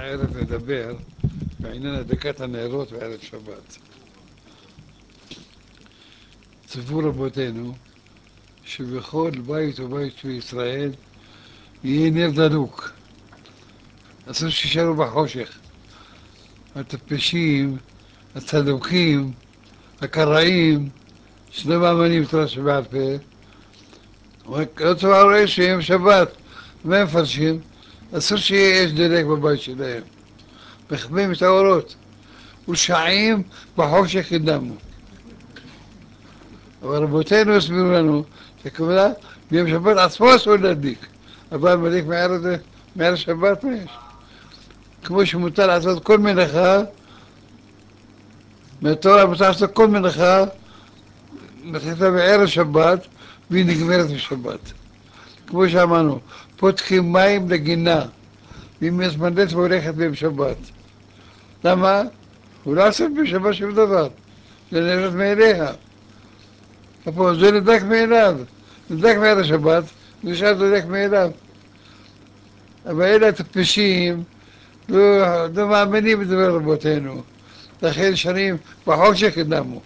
הערב נדבר בעניין הדלקת הנרות בערב שבת. צפו רבותינו שבכל בית ובית בישראל יהיה נר דלוק. אסור שישארו בחושך. הטפשים, הצדוקים, הקראים, שלא מאמינים בתורה שבעל פה, לא צבא רואה שיום שבת, מה הם מפרשים? אסור שיהיה אש דלק בבית שלהם. מכבים את האורות, ושעים בחושך ידמו. אבל רבותינו הסבירו לנו שהכוונה ביום שבת עצמו אסור להדליק, אבל מדליק מערב שבת מה יש? כמו שמותר לעשות כל מלאכה, מהתורה מותר לעשות כל מלאכה, מתחילה בערב שבת והיא נגמרת בשבת. כמו שאמרנו, פותחים מים לגינה, והיא מתמלאת והולכת ביום שבת. למה? הוא לא עושה בשבת שום דבר, זה נרד מאליה. פה זה נדלק מאליו, נדלק מערב שבת, נשאר נדלק מאליו. אבל אלה הטפשים לא מאמינים בדבר רבותינו, לכן שנים בחושך ידמו.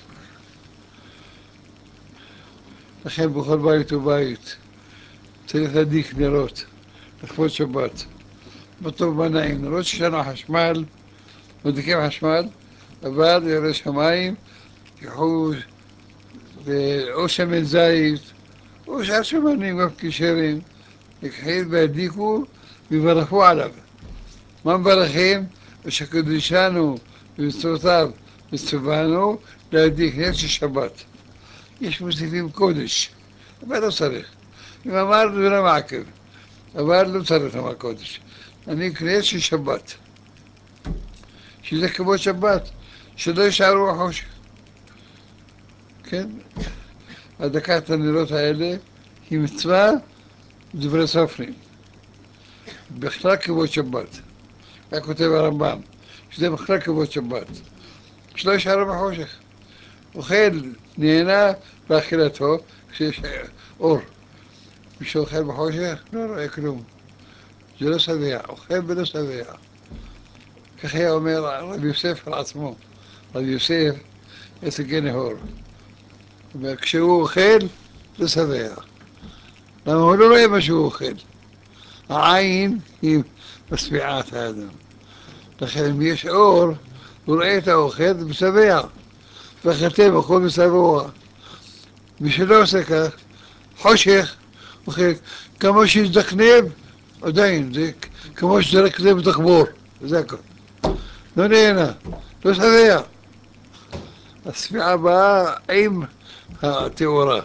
לכן בכל בית ובית צריך להדליק נרות לכבוד שבת. בטוב בנעים, נרות שיש לנו חשמל, מדליקים חשמל, אבל ירא שמיים, תיקחו או שמן זית, או שאר שמנים גם כשרים, יקחים והדליקו ויברכו עליו. מה מברכים? ושקדשנו ומצוותיו מצוונו להדליק נר של שבת. יש מוסיפים קודש, אבל לא צריך. אם אמרנו זה לא מעכב, אבל לא צריך לומר קודש. אני נר של שבת, שזה כמו שבת, שלא יישארו החושך. כן? הדלקת הנרות האלה היא מצווה דברי סופרים, בכלל כבוד שבת. כך כותב הרמב"ם, שזה בכלל כבוד שבת, שלא יישארו בחושך. אוכל, נהנה באכילתו כשיש אור. מי שאוכל בחושך לא רואה כלום, זה לא שבע, אוכל ולא שבע. כך היה אומר רב יוסף על עצמו. רב יוסף הישגי נהור, כשהוא אוכל לא שבע, למה הוא לא רואה מה שהוא אוכל. העין היא משביעת האדם, לכן אם יש אור הוא רואה את האוכל ושבע, ואכלתם הכל בשבוע. מי שלא עושה כך, חושך, אוכל, כמו שיזדקנב, עדיין, זה כמו שזרקנב ותחבור, זה הכל. לא נהנה, לא שבע. השביעה באה עם התאורה.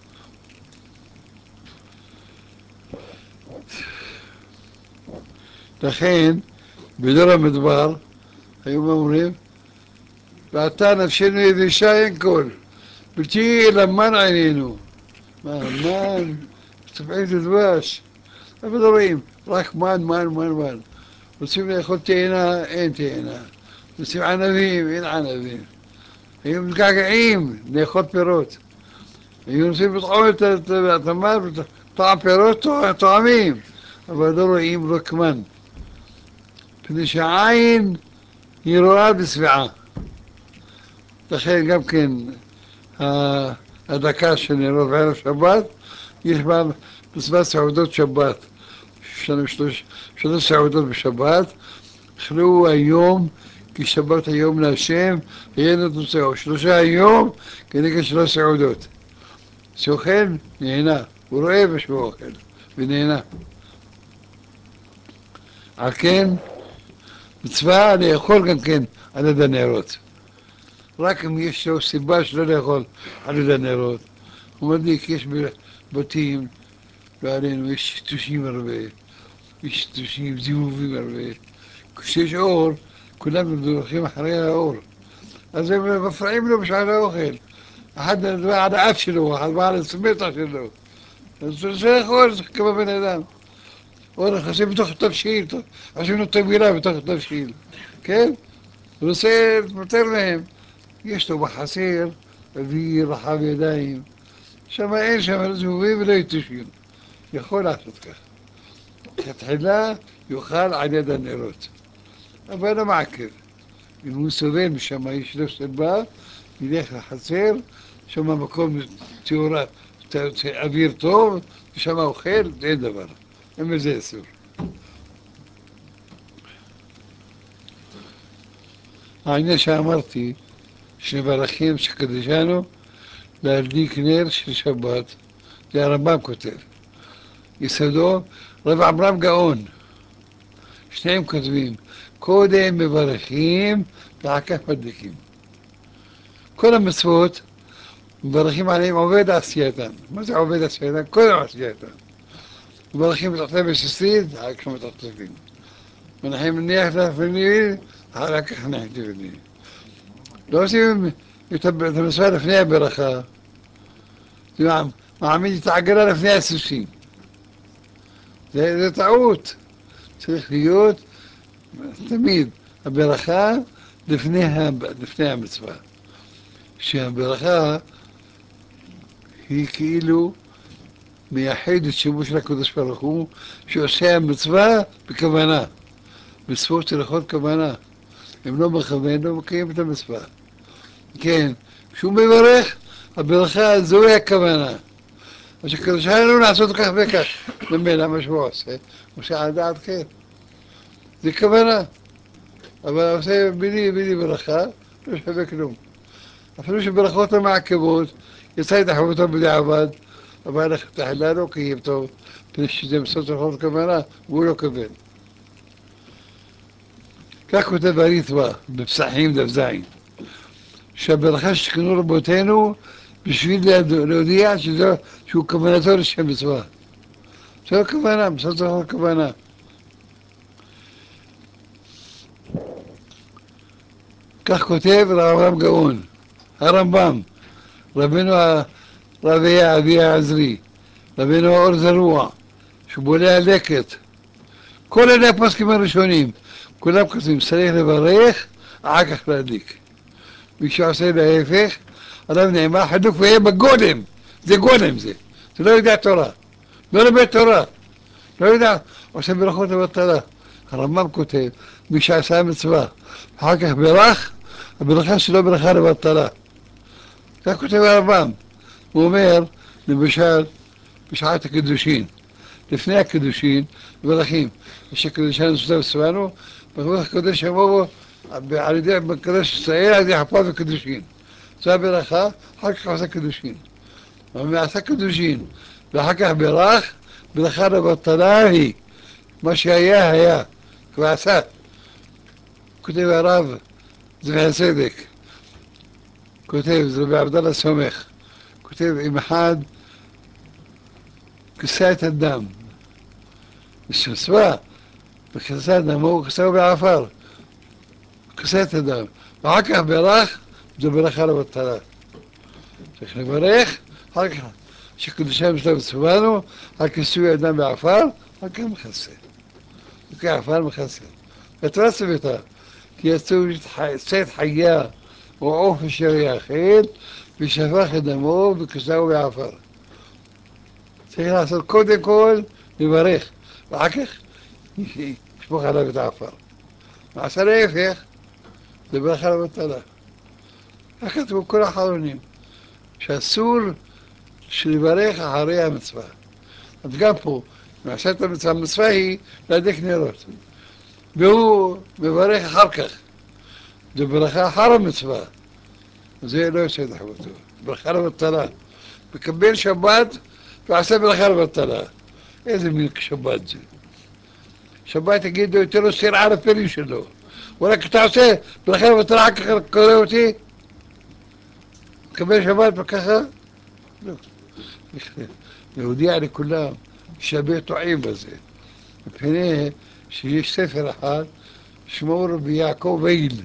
לכן, בדור המדבר, היו אומרים, ועתה נפשנו יבשה אין כל, בלתי למן עינינו. מה, מן, צבעים זה דבש. אבל לא רואים, רק מן. רוצים לאכול תאנה, אין תאנה. רוצים ענבים, אין ענבים. היו מתגעגעים לאכול פירות. היו רוצים לטעום את התמר, טעם פירות טועמים, אבל לא רואים רק מן. מפני שהעין היא רואה בשביעה. לכן גם כן הדקה של נרות בערב שבת, יש בה מצוות סעודות שבת. יש לנו שלוש סעודות בשבת, אכלו היום כי שבת היום להשם, ויהיה נתוצאו. שלושה היום כנגד שלוש סעודות. שאוכל, נהנה, הוא רואה שהוא אוכל, ונהנה. על כן, מצווה לאכול גם כן על יד הנרות. רק אם יש לו סיבה שלא לאכול על יד הנרות. הוא מדליק, יש בתים, ועלינו יש שטושים הרבה, יש שטושים, זיבובים הרבה. כשיש אור, כולם דורכים אחרי האור. אז הם מפריעים לו בשעת האוכל. אחד בא על האף שלו, אחד בא על הסמטה שלו. אז זה לאכול, זה כמו בן אדם. או נכנסים בתוך התבשיל, עושים לו תמירה בתוך התבשיל, כן? הוא רוצה להתמטר להם. יש לו בחסר, אוויר, רחב ידיים. שם אין שם זבובים ולא יתושים. יכול לעשות כך. תחילה יאכל על יד הנרות. אבל לא מעכב. אם הוא סובל משם, יש לו סיבה, ילך לחצר, שם מקום תאורה, אוויר טוב, ושם אוכל, אין דבר. אין בזה אסור. העניין שאמרתי, שמברכים שקדשנו להדליק נר של שבת, זה הרמב"ם כותב. יסודו רב עמרם גאון, שניהם כותבים, קודם מברכים ואחר כך מדליקים. כל המצוות מברכים עליהם עובד עשייתן. מה זה עובד עשייתן? קודם עשייתן. מברכים מתחתיהם בסיסית, אחר כך מתחתיהם. מנחים מניח לפני, אחר כך מניח לפני. לא עושים את המצווה לפני הברכה. זה מעמיד את העגלה לפני הסוסים. זה טעות. צריך להיות תמיד הברכה לפני המצווה. שהברכה היא כאילו מייחדת שימוש לקדוש ברוך הוא, שעושה המצווה בכוונה. מצוות צריכות כוונה. אם לא מכוון, לא מקיים את המצווה. כן, כשהוא מברך, הברכה זוהי הכוונה. אז שקדוש לנו לעשות כך וכך. ממילא מה שהוא עושה, הוא עושה על דעת כן. זה כוונה. אבל עושה בלי ברכה, לא שווה כלום. אפילו שברכות המעכבות, יצא את החבותו בדיעבד, אבל תחילה לא קיים טוב, מפני שזה מסות רחוב כוונה, והוא לא כוון. כך כותב הריטב"א בפסחים דף ז, שהברכה שתקנו רבותינו בשביל להודיע שהוא כוונתו לשם מצווה. זה לא כוונה, מסות רחוב כוונה. כך כותב הרב גאון, הרמב"ם, רבנו רבי אבי העזרי, רבנו האור זרוע, שבולע לקט. כל אלה הפוסקים הראשונים, כולם כותבים, צריך לברך, אחר כך להדליק. מי שעושה להפך, עליו נאמר חדוק ויהיה בגולם. זה גולם זה. זה לא יודע תורה. לא לומד תורה. לא יודע, עושה ברכות לבטלה. הרמב"ם כותב, מי שעשה מצווה, אחר כך ברך, הברכה שלו ברכה לבטלה. כך כותב הרמב"ם. הוא אומר, למשל, בשעת הקידושין, לפני הקידושין, מברכים. יש הקדושין סוטה וסבנו, ברוך הקדוש יבואו על ידי הקדוש ישראל, על ידי חפות וקידושין. זו הברכה, אחר כך עושה קידושין. ועשה קידושין, ואחר כך ברך, ברכה לבטלה היא, מה שהיה היה, כבר עשה. כותב הרב זכר צדק, כותב, זה רבי עבדאללה סומך, כותב, אם אחד כיסה את הדם, ושסווה, וכיסה את דמו, הוא כיסהו בעפר, כיסה את הדם, ואחר כך ברך, זו ברכה לבטלה. צריך לברך, אחר כך, שקדושם שלו וסבנו, על כיסוי האדם בעפר, אחר כך מכסה. וכי עפר מכסה. התורה צוותה, כי יצאו צאת חיה, או עוף אשר יאכל, ושפך את דמו וכיסהו בעפר. צריך לעשות קודם כל, לברך, ואחר כך ישפוך עליו את העפר. מעשה להפך, זה ברכה לבטלה. כך כתבו כל האחרונים, שאסור שלברך אחרי המצווה. אז גם פה, מעשה את המצווה, המצווה היא להדליק נרות. והוא מברך אחר כך. זה ברכה אחר המצווה. זה לא יוצא את חובתו. ברכה לבטלה. מקבל שבת ועשה ברכה לבטלה. איזה מין שבת זה? שבת יגידו, יותר לו סיר על הפנים שלו. ורק אתה עושה ברכה לבטלה, אחר כך קורא אותי? מקבל שבת וככה? לא. להודיע לכולם שהרבה טועים בזה. מפני שיש ספר אחד שמו רבי יעקב וייל.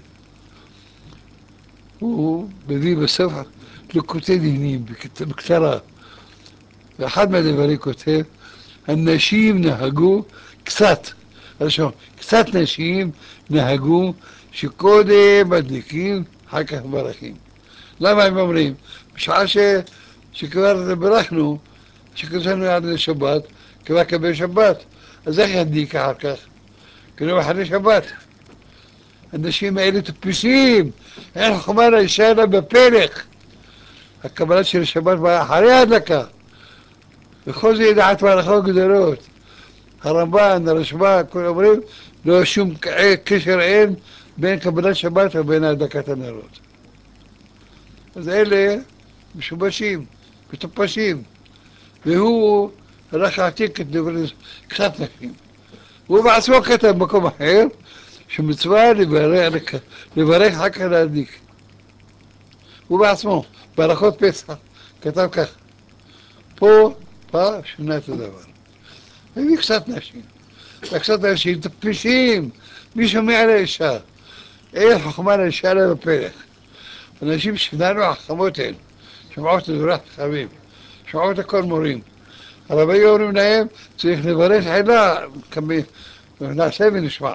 הוא מביא בסוף לקוטי דינים בקצרה. ואחד מהדברים כותב, הנשים נהגו קצת, ראשון, קצת נשים נהגו שקודם מדליקים, אחר כך מברכים. למה הם אומרים? בשעה שכבר ברכנו, שקדשנו עד לשבת, כבר קבל שבת, אז איך ידליק אחר כך? כאילו אחרי שבת. האנשים האלה טיפשים, אין חוכמה לאישה אלא בפלך. הקבלה של השבת באה אחרי ההדלקה. וכל זה ידעת מהלכות גדולות. הרמב"ן, הרשב"א, כולם אומרים, לא שום קשר אין בין קבלת שבת ובין הדלקת הנרות. אז אלה משובשים, מטופשים. והוא הלך להעתיק את דברי קצת נשים. הוא בעצמו כתב במקום אחר, שמצווה לברך אחר כך להדליק. הוא בעצמו, בהלכות פסח, כתב כך. פה שינה את הדבר. הביא קצת נשים. וקצת אנשים טיפשים, מי שומע לאישה? אין חוכמה לאישה אלא בפלך. אנשים שלנו החכמות הן, שומעות את דברי החכמים, שומעות הכל מורים. הרבי אומרים להם, צריך לברך חילה, נעשה ונשמע.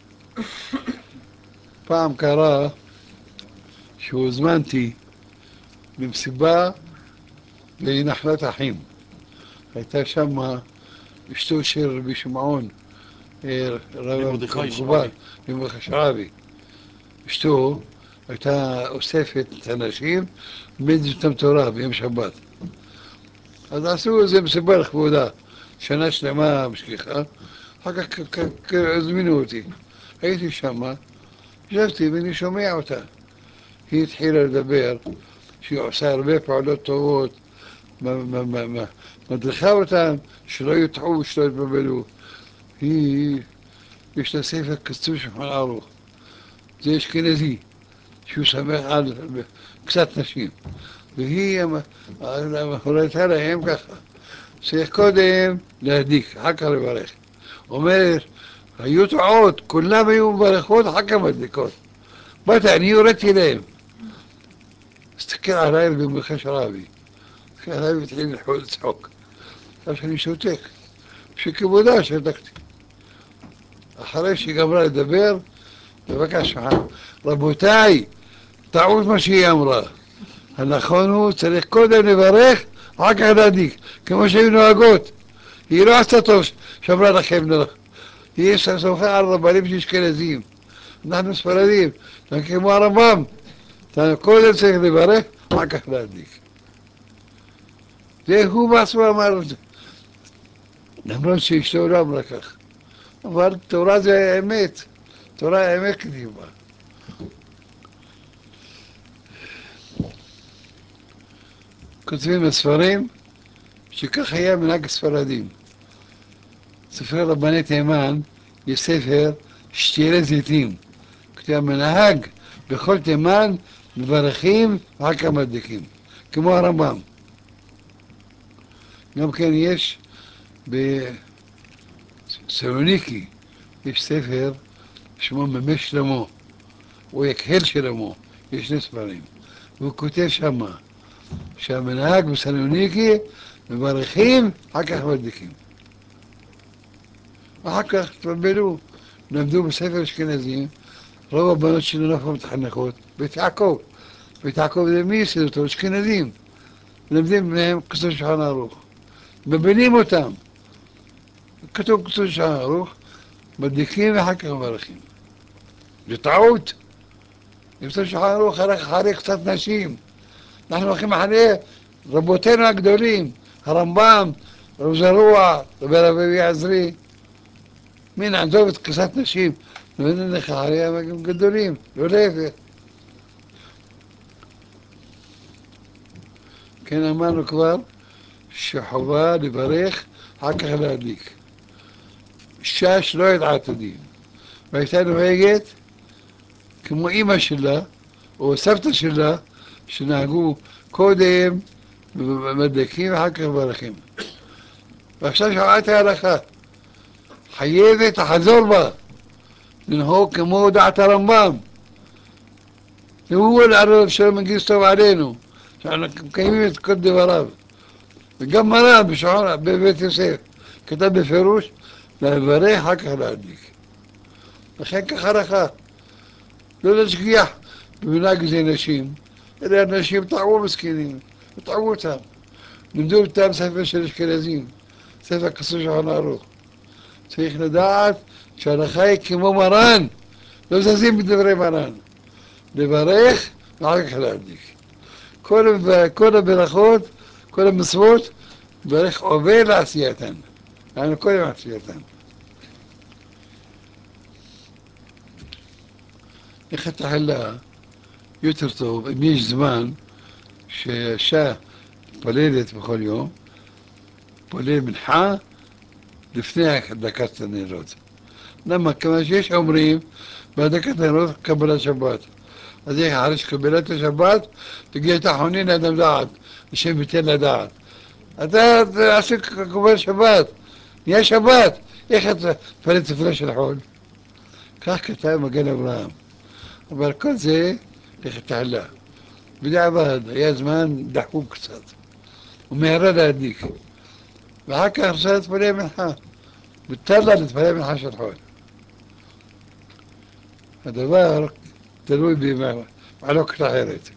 פעם קרה שהוזמנתי במסיבה בנחלת אחים. הייתה שם אשתו של רבי שמעון, למרדכי שרעבי. למרדכי שרעבי. אשתו הייתה אוספת את האנשים, לימדה אותם תורה ביום שבת. אז עשו איזה מסיבה לכבודה, שנה שלמה משגיחה, אחר כך הזמינו אותי. הייתי שמה, ישבתי ואני שומע אותה. היא התחילה לדבר, שהיא עושה הרבה פעולות טובות, מדריכה אותם, שלא יטעו ושלא יתבלבלו. יש לה ספר כתוב שולחן ערוך. זה אשכנזי, שהוא שמח על קצת נשים. והיא הורתה להם ככה, צריך קודם להדליק, אחר כך לברך. אומרת, היו טועות, כולם היו מברכות, אחר כך מדליקות. באתי, אני הורדתי להם. הסתכל עליי במרדכי שרעבי. הסתכל עליי והתחיל לצחוק. עכשיו שאני שותק, שכבודה שתקתי. אחרי שהיא גמרה לדבר, בבקשה, רבותיי, טעות מה שהיא אמרה. הנכון הוא, צריך קודם לברך, אחר כך להדליק, כמו שהיו נוהגות. היא לא עשתה טוב, שאמרה לכם, היא סמכה על רבנים של אשכנזים. אנחנו ספרדים, כמו הרמב"ם. קודם צריך לברך, אחר כך להדליק. זה הוא בעצמו אמר את זה. למרות שאשתו לא אמרה כך. אבל תורה זה אמת, תורה האמת כתיבה. כותבים בספרים שכך היה מנהג הספרדים. ספרי רבני תימן יש ספר שתילי זיתים. כתוב מנהג בכל תימן מברכים ואחר כך מדליקים, כמו הרמב"ם. גם כן יש בסלוניקי, יש ספר שמו מ"מ שלמה, או יקהל שלמה, יש שני ספרים. והוא כותב שמה שהמנהג בסלוניקי מברכים, אחר כך מדליקים. אחר כך תבלבלו, למדו בספר אשכנזים, רוב הבנות שלנו לא מתחנכות, בית יעקב. בית יעקב זה מי יסד אותו? אשכנזים. למדים מהם כתוב שולחן ערוך. מבלים אותם. כתוב שולחן ערוך, מדליקים ואחר כך מברכים. זה טעות. כתוב שולחן ערוך אחרי קצת נשים. אנחנו הולכים אחרי רבותינו הגדולים, הרמב"ם, רב זרוע, רבי עזרי. מי נעזוב את קצת נשים, ונלך אחריהם הם גדולים, לא להפך. כן אמרנו כבר שחובה לברך, אחר כך להדליק. אישה שלא ידעה את הדין, והייתה נוהגת כמו אמא שלה, או סבתא שלה, שנהגו קודם מדליקים ואחר כך מברכים. ועכשיו שמעה את ההלכה, חייבת לחזור בה, לנהוג כמו דעת הרמב"ם. והוא הרב שלו מגיש טוב עלינו, שאנחנו מקיימים את כל דבריו. וגם מרן בבית יוסף כתב בפירוש, לברך אחר כך להדליק. לכן כך הלכה. לא להשגיח במנהג זה נשים, אלא אנשים טעו מסכנים, וטעו אותם. לימדו אותם ספר של אשכנזים, ספר כסוף שולחן ערוך. צריך לדעת שההלכה היא כמו מרן, לא זזים בדברי מרן. לברך ואחר כך להדליק. כל הברכות, כל המצוות, ברך עובר לעשייתן. يعني קודם עשייתן. איך התחלה יותר טוב, אם יש זמן שאישה פולדת בכל יום, פולל מנחה לפני הדלקת הנרות. למה? כיוון שיש אומרים בהדלקת הנרות קבלת שבת. אז איך אחרי שקבלת השבת, תגיע את האחרונים לאדם דעת, השם ייתן לדעת. אתה עשית קבל שבת, נהיה שבת, איך אתה תפלל תפילה של חול? כך כתב מגן אברהם. אבל כל זה, איך תעלה. בדיעבד, היה זמן דחוק קצת, ומהרה להדליק. ואחר כך רצה להתפלל מנחה. מותר לה להתפלל מנחה של חול. הדבר תלוי במחלוקת אחרת.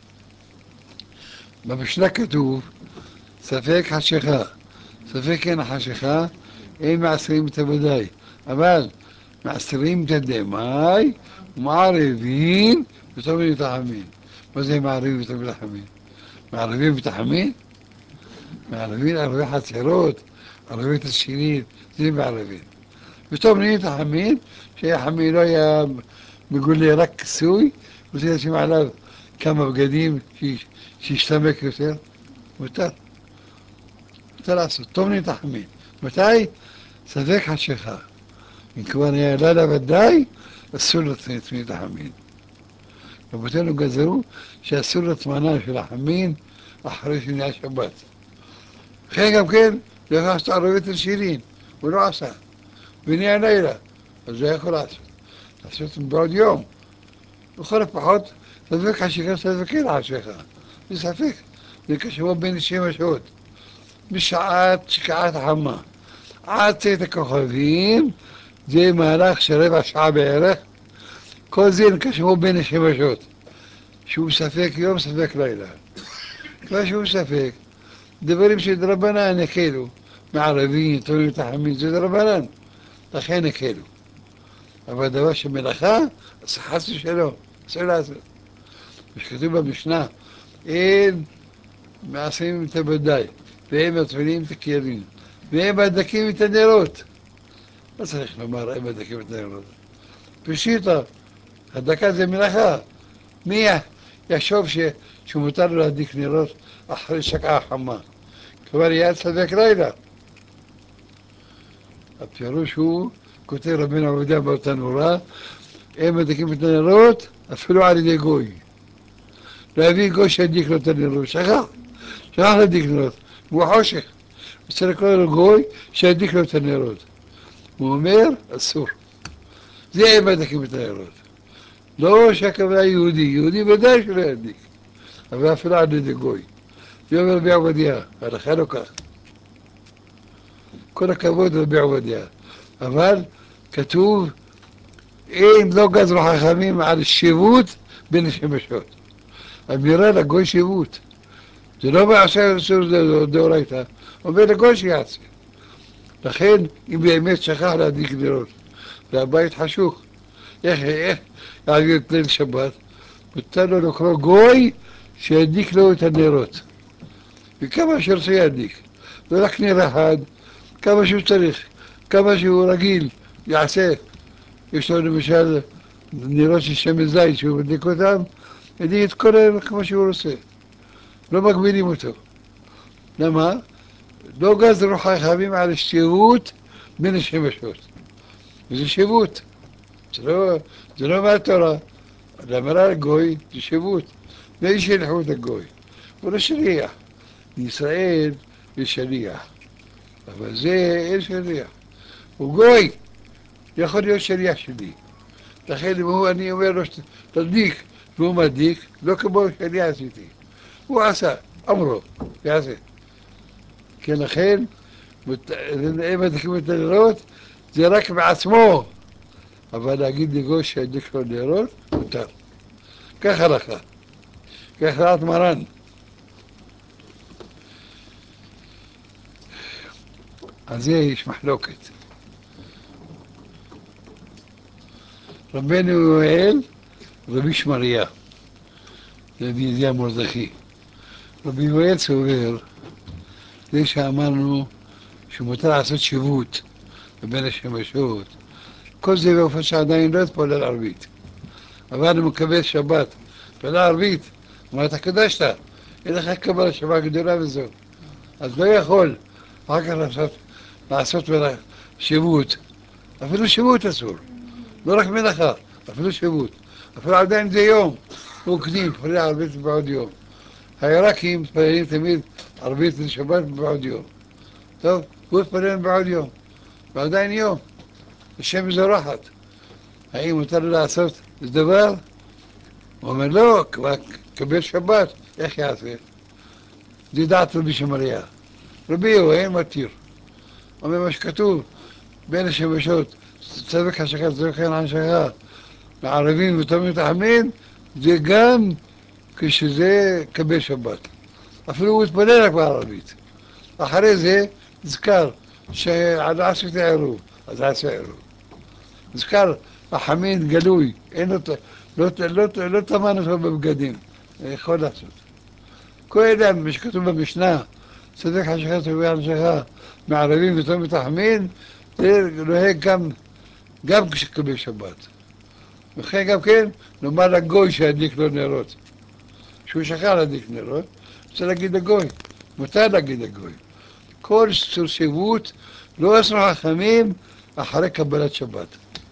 במשנה כתוב, ספק חשיכה, ספק אין חשיכה, אין מעשרים את הוודאי, אבל מעשרים את הדמאי ומערבים וטובים את החמין. מה זה מערבים וטובים את החמין? מערבים את החמין? מערבים ערבי חצרות, ערבי תשכינית, זה מערבים. וטובים את החמין, שהחמין לא היה מגולה רק כיסוי, ורוצה לשים עליו כמה בגדים שישתמק יותר, מותר. מותר לעשות, טוב נתחמין. מתי? ספק חשיכה. אם כבר נהיה לילה ודאי, אסור לתמיד החמין. רבותינו גזרו שאסור לטמנה של החמין אחרי שנהיה שבת. וכן גם כן, לא יכול לעשות ערבית לשירין, הוא לא עשה. ונהיה לילה, אז זה יכול לעשות. לעשות בעוד יום. לכל הפחות, ספק חשיכה, ספק אין חשיכה. זה ספק, זה כשבוע בין 90 שעות. בשעת שקעת החמה. עד צאת הכוכבים, זה מהלך של רבע שעה בערך. כל זה נקשרו בין 90 שעות. שהוא ספק יום, ספק לילה. כבר שהוא ספק, דברים שדרבנן הקלו. מערבים, תולים תחמים, זה דרבנן. לכן הקלו. אבל דבר שמלאכה, אז חס ושלום, אסור לעשות. כשכתוב במשנה, אין מעשים את הוודאי, והם מטבילים את הכלים, והם מדליקים את הנרות. לא צריך לומר, הם מדליקים את הנרות. פשיטה, הדלקה זה מלאכה. מי יחשוב שמותר לו להדליק נרות אחרי שקעה חמה? כבר יהיה ספק לילה. הפירוש הוא, כותב רבינו עובדיה באותה נורה, הם מדליקים את הנרות אפילו על ידי גוי. להביא גוי שידליק לו את הנרות, שכח להדליק נרות, הוא חושך. רוצה לקרוא לו גוי שידליק לו את הנרות. הוא אומר, אסור. זה הם מדליקים את הנרות. לא שהכוונה יהודי, יהודי ודאי שלא ידליק, אבל אפילו על ידי גוי. זה אומר רבי עובדיה, הלכה לא כך. כל הכבוד רבי עובדיה. אבל כתוב, אין לא גזרו חכמים על שיבות בין השמשות. אמירה לגוי שיבות. זה לא מעשה אסור דאורייתא, אומר לגוי שיעשה. לכן, אם באמת שכח להדליק נרות, והבית חשוך, איך יעביר את ליל שבת? מותר לו לקרוא גוי שידליק לו את הנרות. וכמה שרצה ידליק. לא רק נר אחד, כמה שהוא צריך, כמה שהוא רגיל, יעשה. יש לו למשל נרות של שמן זית שהוא מדליק אותם, ידליק את כל הערב כמו שהוא רוצה. לא מגבילים אותו. למה? לא גזרו חכמים על שירות בין השמשות. וזה שירות. זה לא מהתורה. לאמרה לגוי זה שירות. מי שילחו את הגוי? הוא לא שליח. בישראל יש שליח. אבל זה אין שליח. הוא גוי. יכול להיות שליח שלי. לכן אם הוא, אני אומר לו, תדליק, והוא מדליק, לא כמו שאני עשיתי. הוא עשה, אמרו, יעשה. כן, לכן, אם מדליקים את הנרות, זה רק בעצמו. אבל להגיד לגוי שידליק לו נרות, מותר. כך הלכה. כך רעת מרן. על זה יש מחלוקת. רבנו יואל, רבי שמריה, זה ידידיה מרדכי. רבי יואל סובר, זה שאמרנו שמותר לעשות שיבוט בבין השמשות, כל זה באופן שעדיין לא יתפלל ערבית. אבל אני מקבל שבת, תפלל ערבית, אמרת קדשת, אין לך קבלה שבת גדולה וזהו. אז לא יכול אחר כך לעשות שיבוט, אפילו שיבוט אסור, לא רק מלאכה, אפילו שיבוט, אפילו עדיין זה יום, רוקדים, תפלל ערבית בעוד יום. העיראקים מתפללים תמיד ערבית לשבת בעוד יום. טוב, הוא התפלל בעוד יום, ועדיין יום, השם זורחת. האם מותר לו לעשות דבר? הוא אומר לא, קבל שבת, איך יעשה? זה דעת רבי שמריה. רבי יואל מתיר. אומר מה שכתוב, בין השמשות, צדק השכת, צדק השכת, לערבים ותמיד תחמין, זה גם כשזה קבל שבת. אפילו הוא התפלל רק בערבית. אחרי זה נזכר שעד עשית עירוב, אז עשה עירוב. נזכר החמין גלוי, אין לו, לא טמן אותו בבגדים, יכול לעשות. כל אדם, מה שכתוב במשנה, צדק השכת צדק השכת, מערבים ותמיד תחמין, זה נוהג גם כשקבל שבת. וכן גם כן, נאמר לגוי שידליק לו נרות. שהוא שכח להדליק נרות, רוצה להגיד לגוי, מותר להגיד לגוי. כל שיבוט לא עשו חכמים אחרי קבלת שבת.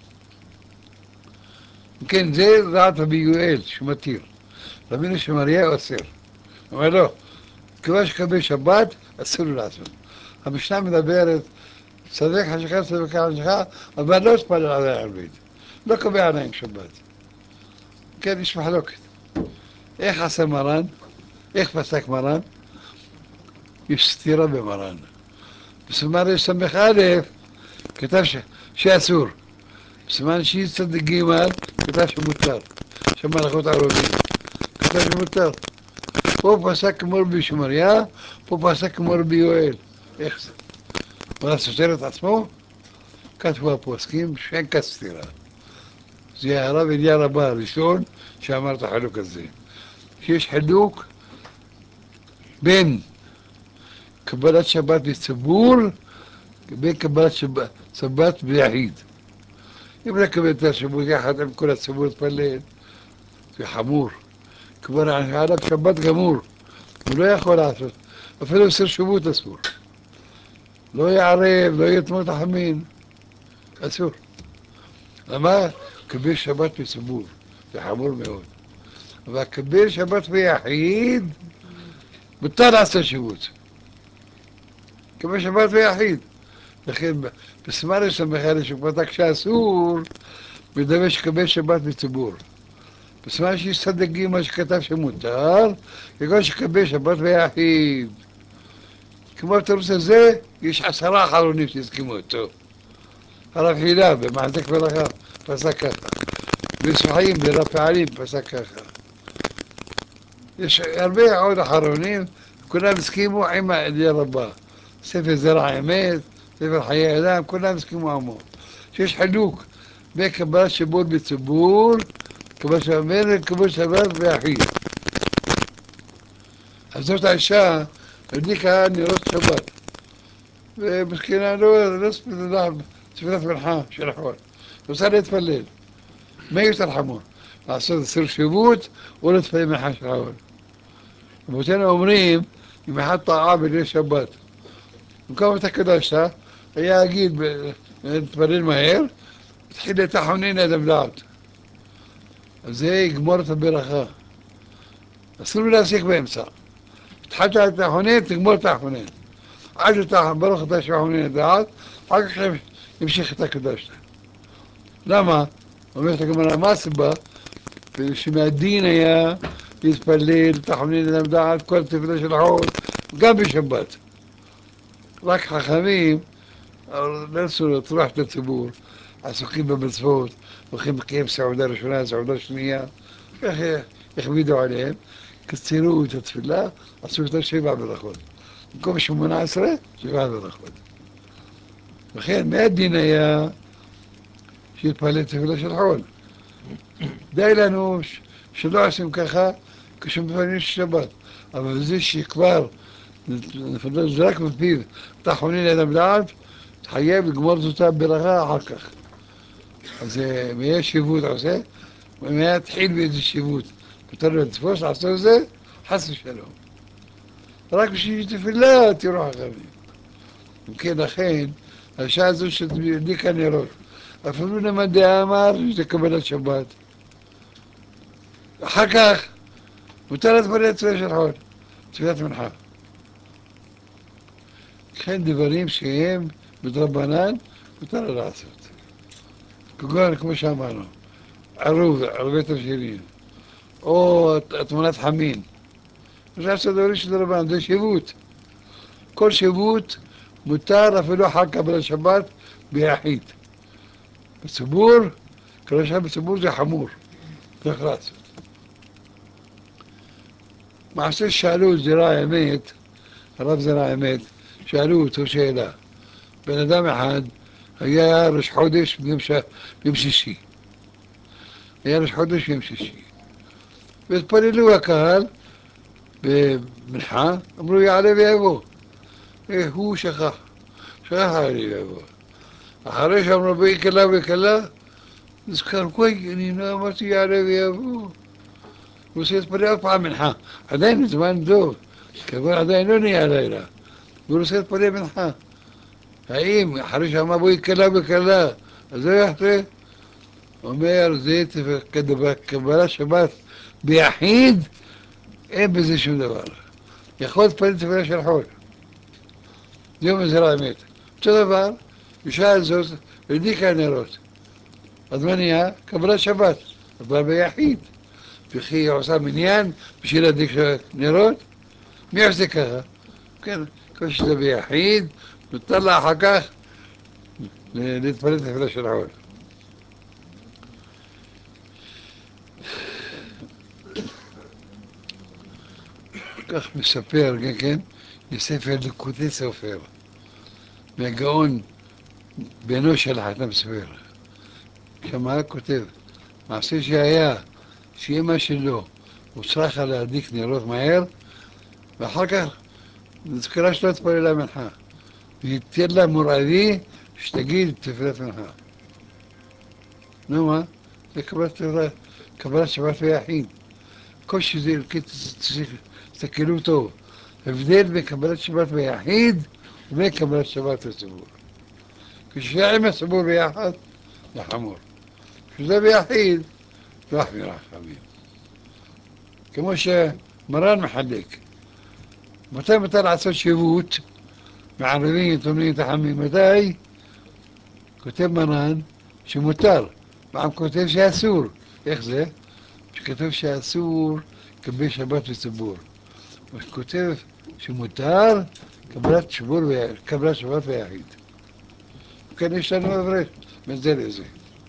כן, זה דעת רבי יואל שמתיר. רבינו שמריה אוסר. אומר לא, כיוון שקבל שבת, אסור לו לעשות. המשנה מדברת, צדק השכת צדק השכת, אבל לא תפלל על הערבית. לא קובע עליהם שבת. כן, יש מחלוקת. איך עשה מרן? איך פסק מרן? יש סתירה במרן. בסימן רס"א כתב שאסור. בסימן שצ"ג כתב שמותר. שם הלכות ערבים. כתב שמותר. פה פסק כמו רבי שמריה, פה פסק כמו רבי יואל. איך זה? מה סותר את עצמו? כתבו הפוסקים שאין כסתירה. זה הרב אליהו רבה הראשון שאמר את החילוק הזה. שיש חילוק בין קבלת שבת בציבור לבין קבלת שבת ביחיד. אם לקבל את השבת יחד עם כל הציבור להתפלל, זה חמור. כבר עליו שבת גמור, הוא לא יכול לעשות. אפילו סר שבות אסור. לא יערב, לא יתמות החמין, אסור. למה? קבל שבת בציבור, זה חמור מאוד. אבל קבל שבת ביחיד, מותר לעשות שבות. קבל שבת ביחיד. לכן בסימן רס"א שפתק שאסור, מדבר שקבל שבת בציבור. בסימן שצ"ג מה שכתב שמותר, כגון שקבל שבת ביחיד. כמו התירוץ הזה, יש 10 אחרונים שהסכימו אותו. הרב חילה במעתק מלאכה פסק ככה. בספחים ברב פעלים פסק ככה. יש הרבה עוד אחרונים, כולם הסכימו עם העדי רבה. ספר זרע האמת, ספר חיי אדם, כולם הסכימו עמו. שיש חילוק בין קבלת שבות בציבור, קבלת שבת ביחיד. אז זאת האישה, הדליקה נרות שבת. ומסכנה לא ספירת מנחה של החול. רוצה להתפלל. מה יותר חמור? לעשות סיר שיבוט או להתפלל מנחה של החול. רבותינו אומרים, אם אחד טעה בליל שבת, במקום את הקדשת, היה להגיד, להתפלל מהר, התחיל לתחונן אדם דעת. אז זה יגמור את הברכה. אסור לו להסיק באמצע. התחלת לתחונן, תגמור את החונן. עד ברוך אתה שחונן הדעת, אחר כך ימשיך את הקדשת. למה? אומרת הגמרא, מה הסיבה? שמהדין היה להתפלל, תחונן אדם דעת, כל תפילה של החול, גם בשבת. רק חכמים, לא רצו לטרוח את הציבור, עסוקים במצוות, הולכים לקיים סעודה ראשונה, סעודה שנייה, איך הכבידו עליהם, קצרו את התפילה, עשו יותר 7 ברכות. במקום 18, 7 ברכות. לכן, מהדין היה שהתפלל תפילה של חול. די לנו שלא עושים ככה כשמפנים שבת. אבל זה שכבר זרק בפיו תחונין אדם דעת, תחייב לגמור אותה ברכה אחר כך. אז מאיזה שיוות עושה, ומיה תחיל באיזה שיוות. מותר לו לתפוס, לעשות את זה, חס ושלום. רק בשביל תפילה תראו חכמים. אם כן, לכן, השעה הזו שתדליקה נרות. אפילו למאן דאמר שזה קבלת שבת. אחר כך, מותר להתפלל תפילה של חול, תפילת מנחה. כן, דברים שהם בדרבנן, מותר לו לעשות. כגון, כמו שאמרנו, ערבי תבשילים, או תמונת חמין. זה לעשות דברים של דרבנן, זה שיוות. כל שיוות מותר אפילו אחר קבלת שבת ביחיד. בציבור, קבלת שבת בציבור זה חמור, צריך לעשות. מעשה שאלו את זרע האמת, הרב זרע האמת, שאלו אותו שאלה. בן אדם אחד היה ראש חודש ביום שישי. היה ראש חודש ביום שישי. והתפללו הקהל במנחה, אמרו יעלה ויבוא. הוא שכח יעלה ויבוא. אחרי שאמרו בי קלה וקלה, נזכר, וואי, אני לא אמרתי יעלה ויבוא. הוא עושה להתפלל עוד פעם מנחה. עדיין זמן טוב, כבר עדיין לא נהיה לילה. והוא עושה להתפלל מנחה. האם אחרי שאמר בואי קלה וקלה, אז זה יחרה? אומר, זה קבלת שבת ביחיד, אין בזה שום דבר. יכול להתפלל תפילה של חול. זה יום זרע האמת. אותו דבר, בשעה הזאת, הדליקה נרות. אז מה נהיה? קבלת שבת, אבל ביחיד. וכי היא עושה מניין בשביל להדליק נרות? מי עושה ככה? כן, כל שזה ביחיד, נותר לה אחר כך להתפלל תפילה של חול. כך מספר, כן, בספר ליקוטי סופר, מהגאון בנו של החתם סופר. שמה כותב, מעשה שהיה, שאמא שלו הוצרחה להדליק נרות מהר, ואחר כך נזכרה שלא התפללה מנחה. והתיר לה מורעבי שתגיד תפילת מנחה. נו מה? זה קבלת שבת ביחיד. כל שזה, תסתכלו טוב. הבדל בין קבלת שבת ביחיד ובין קבלת שבת בציבור. כשזה עם הציבור ביחד, זה חמור. כשזה ביחיד, זה רחמי רחמים. כמו שמרן מחלק. מתי מותר לעשות שיוות מערבים, תומנים, תחמים? מתי? כותב מרן שמותר, פעם כותב שאסור. איך זה? שכתוב שאסור לקבל שבת בציבור. וכותב שמותר קבלת שבת ביחיד. וכן יש לנו אברך בין זה לזה.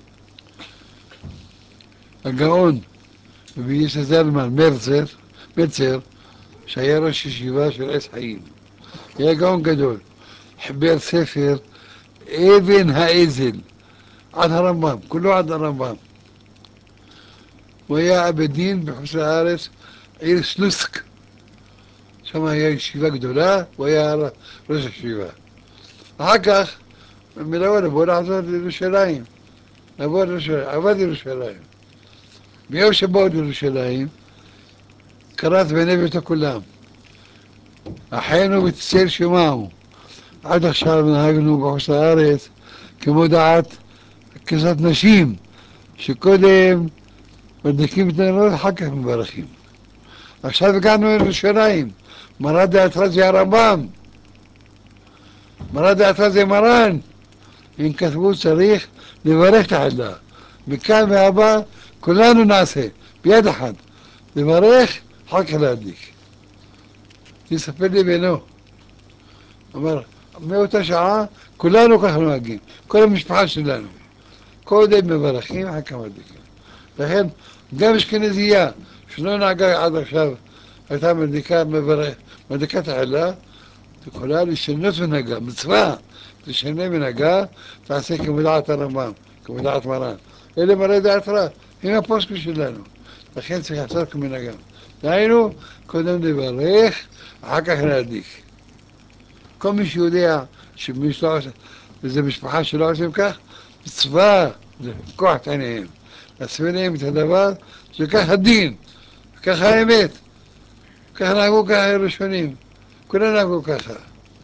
הגאון רבי ישע זלמן מלצר, שהיה ראש ישיבה של עץ חיים, היה גאון גדול, חיבר ספר אבן האזל עד הרמב"ם, כולו עד הרמב"ם. הוא היה אבא דין בחוץ לארץ, עיר סלוסק, שם היה ישיבה גדולה, הוא היה ראש ישיבה. אחר כך מלאו לבוא לחזור לירושלים, עבד לירושלים. ביום שבאו לירושלים, קראת בעיני ביתו כולם. אחינו בצל שמעו, עד עכשיו נהגנו בחוץ לארץ כמו דעת כזאת נשים, שקודם מדליקים את הנרות, אחר כך מברכים. עכשיו הגענו לירושלים, מרא דאתרא זה הרמב"ם, מרא דאתרא זה מרן. אם כתבו צריך לברך את החלה. מכאן והבא כולנו נעשה, ביד אחת, לברך, אחר כך להדליק. יספר לי בינו. אמר, מאותה שעה כולנו ככה נוהגים, כל המשפחה שלנו. קודם מברכים, אחר כך מדליקים. לכן, גם אשכנזייה, שלא נהגה עד עכשיו, הייתה מדליקה את החלה, יכולה לשנות מנהגה, מצווה, תשנה מנהגה, תעשה כמודעת הרמב"ם, כמודעת מרן. אלה מראה דעת רע, עם הפוסק שלנו. לכן צריך לעשות כמנהגם. דהיינו, קודם לברך, אחר כך להדליק. כל מי שיודע שמישהו לא עושה, וזו משפחה שלא עושים כך, מצווה לפקוח את עיניהם. להסביר להם את הדבר, שכך הדין, ככה האמת. ככה נהגו ככה הראשונים. כולם נהגו ככה.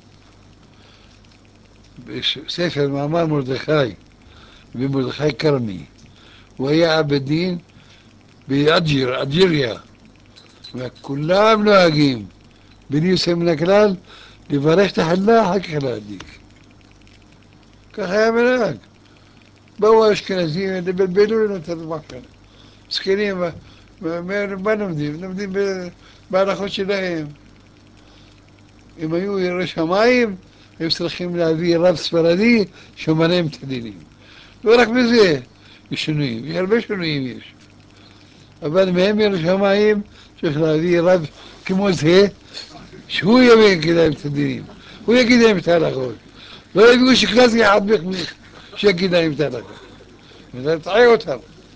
בספר מאמר מרדכי, במרדכי כרמי, הוא היה אבא דין באלג'יריה, וכולם נוהגים, בלי יוצא מן הכלל, לברך את החלה, אחר כך להדליק. ככה היה מנהג. באו האשכנזים, לבלבלו לנו את הדבר כאן. זקנים, מה לומדים? לומדים בהלכות שלהם. אם היו יראי שמיים, היו צריכים להביא רב ספרדי שמנה עם את הדינים. לא רק בזה, יש שינויים, יש הרבה שינויים יש. אבל מהם יראי שמיים צריך להביא רב כמו זה, שהוא יגיד להם את הדינים, הוא יגיד להם את ההלכות. לא יביאו שקלאסי אחד בכמיך שיגיד להם את ההלכות. וזה תעיר אותם.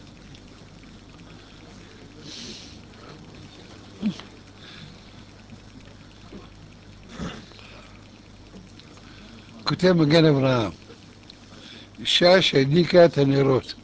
כותב מגן אברהם, אישה שהדליקה את הנרות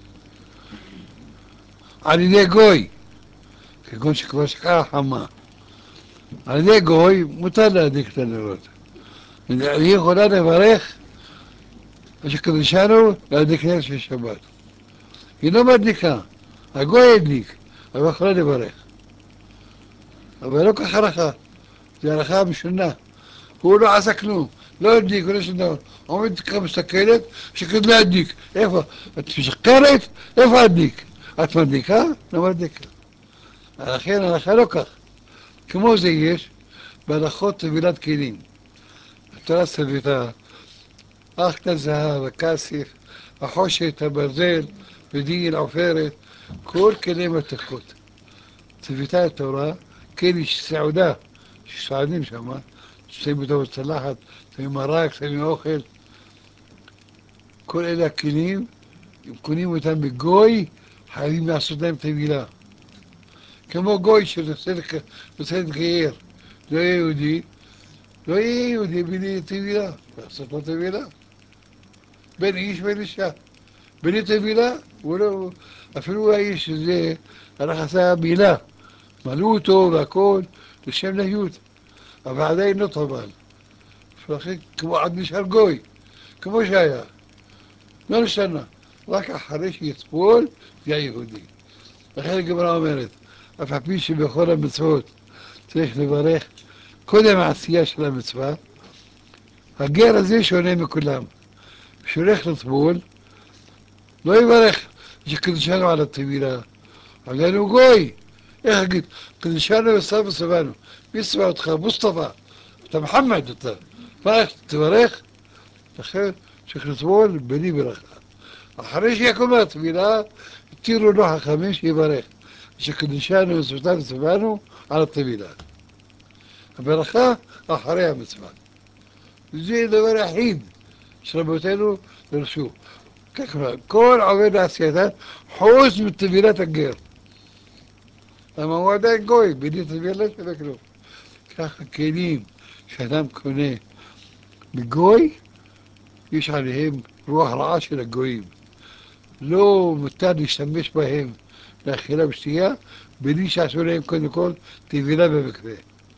על ידי גוי, כגון שכבר שקעה חמה, על ידי גוי מותר להדליק את הנרות. היא יכולה לברך שקדשנו להדליק נר של שבת. היא לא מדליקה, הגוי הדליק, אבל יכולה לברך. אבל לא כך הלכה, זו הלכה משונה. הוא לא עשה כלום, לא הדליק, לא שום דבר. עומדת ככה מסתכלת, שכד להדליק. איפה? את משקרת? איפה הדליק? את מדליקה? לא מדליקה. לכן ההלכה לא כך. כמו זה יש בהלכות טבילת כלים. התורה צוותה, אך הזהב, הכסף, החושת, הברזל, ודיל, עופרת, כל כלי מתכות. צוותה התורה, כלי סעודה, שסועדים שמה, שמים אותו בצלחת, שמים מרק, שמים אוכל. כל אלה הכלים, אם קונים אותם בגוי, חייבים לעשות להם טבילה. כמו גוי שרוצה להתגייר, לא יהיה יהודי, לא יהיה יהודי בלי טבילה, לעשות לו טבילה. בין איש ובין אישה. בלי טבילה, הוא לא, אפילו האיש הזה הלך עשה מילה, מלאו אותו והכל לשם נהיות, אבל עדיין לא טבל. ולכן כמו עד נשאר גוי, כמו שהיה, לא נשתנה, רק אחרי שיצפול זה היהודי. לכן הגמרא אומרת, אף על פי שבכל המצוות צריך לברך קודם העשייה של המצווה, הגר הזה שונה מכולם. כשהולך לטבול, לא יברך שקדשנו על הטבילה, אבל הוא גוי. איך אגיד? קדשנו וסבא סבנו. מי סבא אותך? מוסטפא. אתה מחמד אתה. מה איך תברך? לכן צריך לטבול בלי ברכה. אחרי שיקום מהטבילה, התירו לו חכמים שיברך. שקדשנו וסבנו על הטבילה. הברכה אחרי המצווה. זה דבר יחיד שרבותינו דרשו. ככה, כל עובד לעשייתן חוץ מטבילת הגר. למה הוא עדיין גוי, בלי טבילה שווה כלום. ככה כלים שאדם קונה מגוי, יש עליהם רוח רעה של הגויים. לא מותר להשתמש בהם לאכילה ושתייה, בלי שעשו להם קודם כל טבילה במקווה.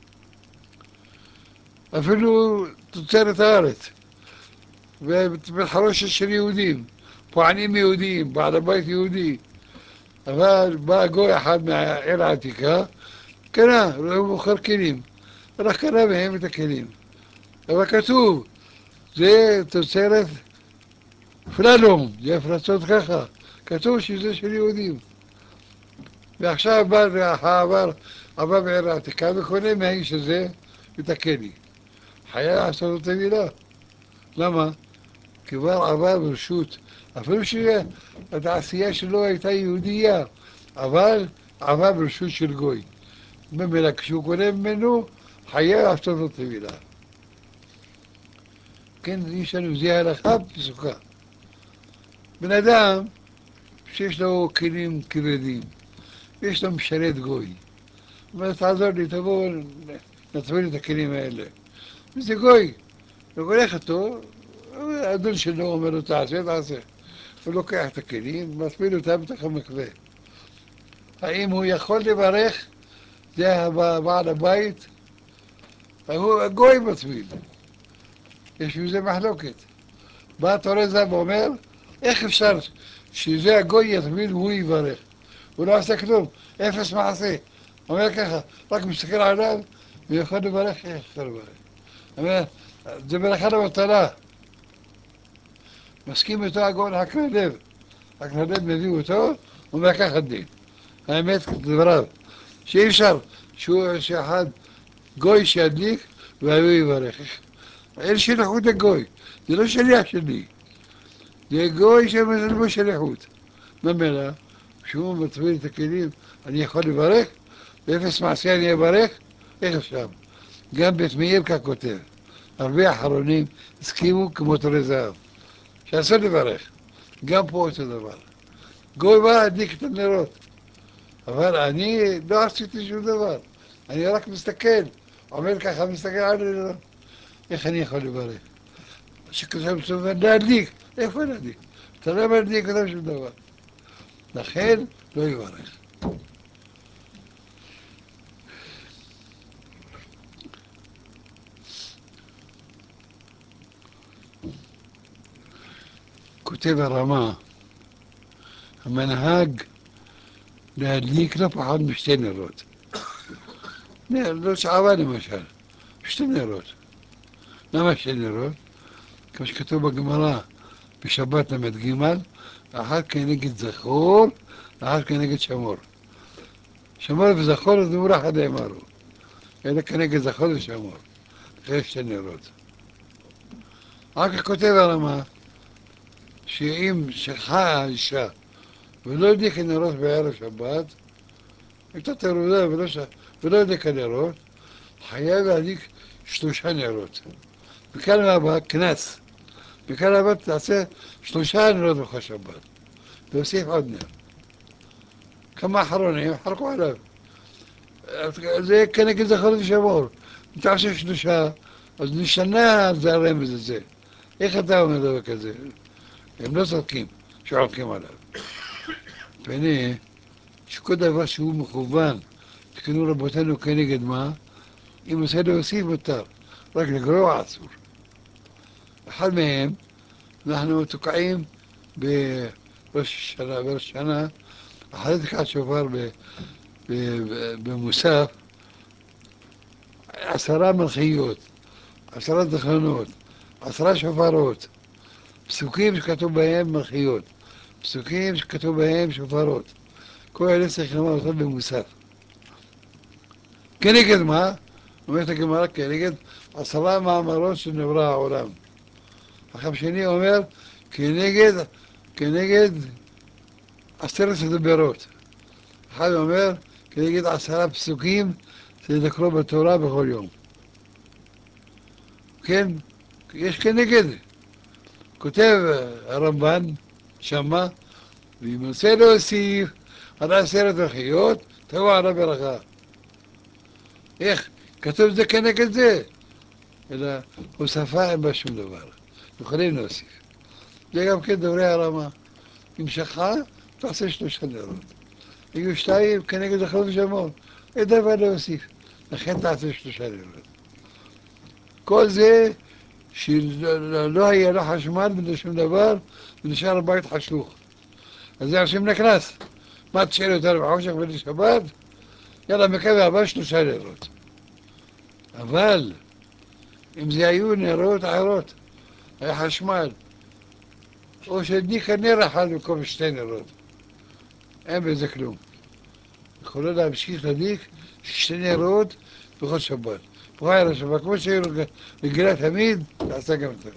אפילו תוצרת הארץ, ובחרושת של יהודים, פועלים יהודים, בעל הבית יהודי, אבל בא גוי אחד מהעיר העתיקה, קנה, הוא מוכר כלים, רק קנה מהם את הכלים. אבל כתוב, זה תוצרת פללום, זה הפרצות ככה, כתוב שזה של יהודים. ועכשיו עבר בעיר העתיקה וקונה מהאיש הזה את הכלי. חייב לעשות את המילה. למה? כבר עבר ברשות, אפילו שהתעשייה שלו הייתה יהודייה, אבל עבר ברשות של גוי. ממילא כשהוא קונה ממנו, חייב לעשות לו טבילה. כן, יש לנו זה הלכה פסוקה. בן אדם שיש לו כלים כבדים, יש לו משרת גוי. ותעזור לי, תבוא, נצביר לי את הכלים האלה. וזה גוי, הוא הולך איתו, האדון שלו אומר לו תעשה, תעשה. הוא לוקח את הכלים, מצביל אותם בתוך המקווה. האם הוא יכול לברך? זה בעל הבית? הוא הגוי מצביל. יש בזה מחלוקת. בא תורה זב ואומר, איך אפשר שזה הגוי יצביל והוא יברך? הוא לא עושה כלום, אפס מעשה. הוא אומר ככה, רק מסתכל עליו ויכול לברך, איך יכול לברך? הוא אומר, זה ברכה לבטלה. מסכים איתו הגאון הקרלב. הקרלב מביא אותו, הוא אומר ככה דין. האמת דבריו, שאי אפשר שאחד גוי שידליק והוא יברך. אין שליחות לגוי, זה לא שליח שלי. זה גוי שמזלמו שליחות. ממילא, כשהוא מטביל את הכלים, אני יכול לברך? באפס מעשה אני אברך? איך אפשר? גם בית מאיר כך כותב. הרבה אחרונים הסכימו כמו תורי זהב. שאסור לברך. גם פה אותו דבר. גוי בא להדליק את הנרות. אבל אני לא עשיתי שום דבר. אני רק מסתכל. עומד ככה, מסתכל על הנרות. איך אני יכול לברך? שכתב מסובר להדליק. איפה להדליק? אתה לא מדליק אותם שום דבר. לכן לא יברך. כותב הרמה, המנהג להדליק לא פחות משתי נרות. לא שעבה למשל, שתי נרות. למה שתי נרות? כמו שכתוב בגמרא, בשבת ל"ג, אחת כנגד זכור, אחת כנגד שמור. שמור וזכור זה מורח עד אמרו. אלא כנגד זכור ושמור. אחרי שתי נרות. אחר כך כותב הרמה, שאם שכחה האישה ולא הדליקה נרות בערב שבת, הייתה תרודה ולא הדליקה נרות, חייב להדליק 3 נרות. מכאן הבא, קנס. מכאן הבא תעשה 3 נרות בכל שבת. והוסיף עוד נר. כמה אחרונים חלקו עליו. זה כנגד זכור ושמור. אם תעשה 3, אז נשנה זה הרמז הזה. איך אתה אומר דבר כזה? הם לא צודקים שעורקים עליו. והנה, שכל דבר שהוא מכוון, תקנו רבותינו כנגד מה, אם עושה להוסיף מותר, רק לגרוע אסור. אחד מהם, אנחנו תוקעים בראש שנה, אחרי תקעת שופר במוסף, 10 מלכיות, 10 דחנות, 10 שופרות, פסוקים שכתוב בהם מלכיות, פסוקים שכתוב בהם שופרות. כל אלה צריך לומר אותם במוסף. כנגד מה? אומרת הגמרא, כנגד 10 מאמרות שנברא העולם. החם שני אומר, כנגד 10 דיברות. אחד אומר, כנגד 10 פסוקים שיקראו בתורה בכל יום. כן, יש כנגד. כותב הרמב"ן, שמה, ואם רוצה להוסיף על 10 דחיות, תבוא על הברכה. איך? כתוב זה כנגד זה. אלא הוספה אין בה שום דבר. יכולים להוסיף. זה גם כן דברי הרמה. אם שכחה, תעשה 3 נרות. יהיו 2 כנגד זכור ושמור. אין דבר להוסיף. לכן תעשה 3 נרות. כל זה שלא היה לו חשמל ולא שום דבר, ונשאר הבית חשוך. אז זה עושים לקנס. מה תשאיר יותר בחושך ולשבת? יאללה, מקווה הבא 3 נרות. אבל אם זה היו נרות אחרות, היה חשמל, או שהדליקה נר אחד במקום 2 נרות, אין בזה כלום. יכולה להמשיך להדליק 2 נרות בכל שבת. בכל ערב שבת, כמו שהיא רגילה תמיד, תעשה גם את זה.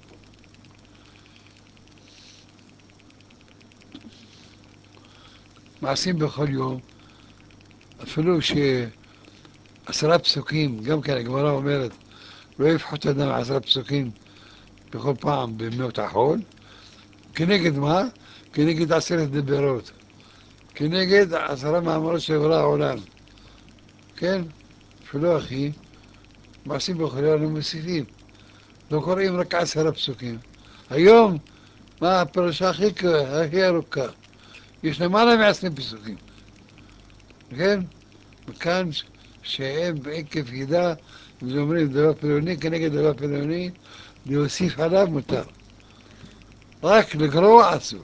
מעשים בכל יום, אפילו ש10 פסוקים, גם כן הגמרא אומרת, לא יפחת אדם 10 פסוקים בכל פעם במאות החול. כנגד מה? כנגד 10 דיברות, כנגד 10 מאמרות של בורא העולם. כן? שלא אחי, מעשים בכל לא מוסיפים. לא קוראים רק 10 פסוקים. היום, מה הפרשה הכי ארוכה? יש למעלה מ-20 פסוקים. כן? וכאן שהם עקב ידע, ואומרים דבר פלוני כנגד דבר פלוני, להוסיף עליו מותר. רק לגרוע אסור.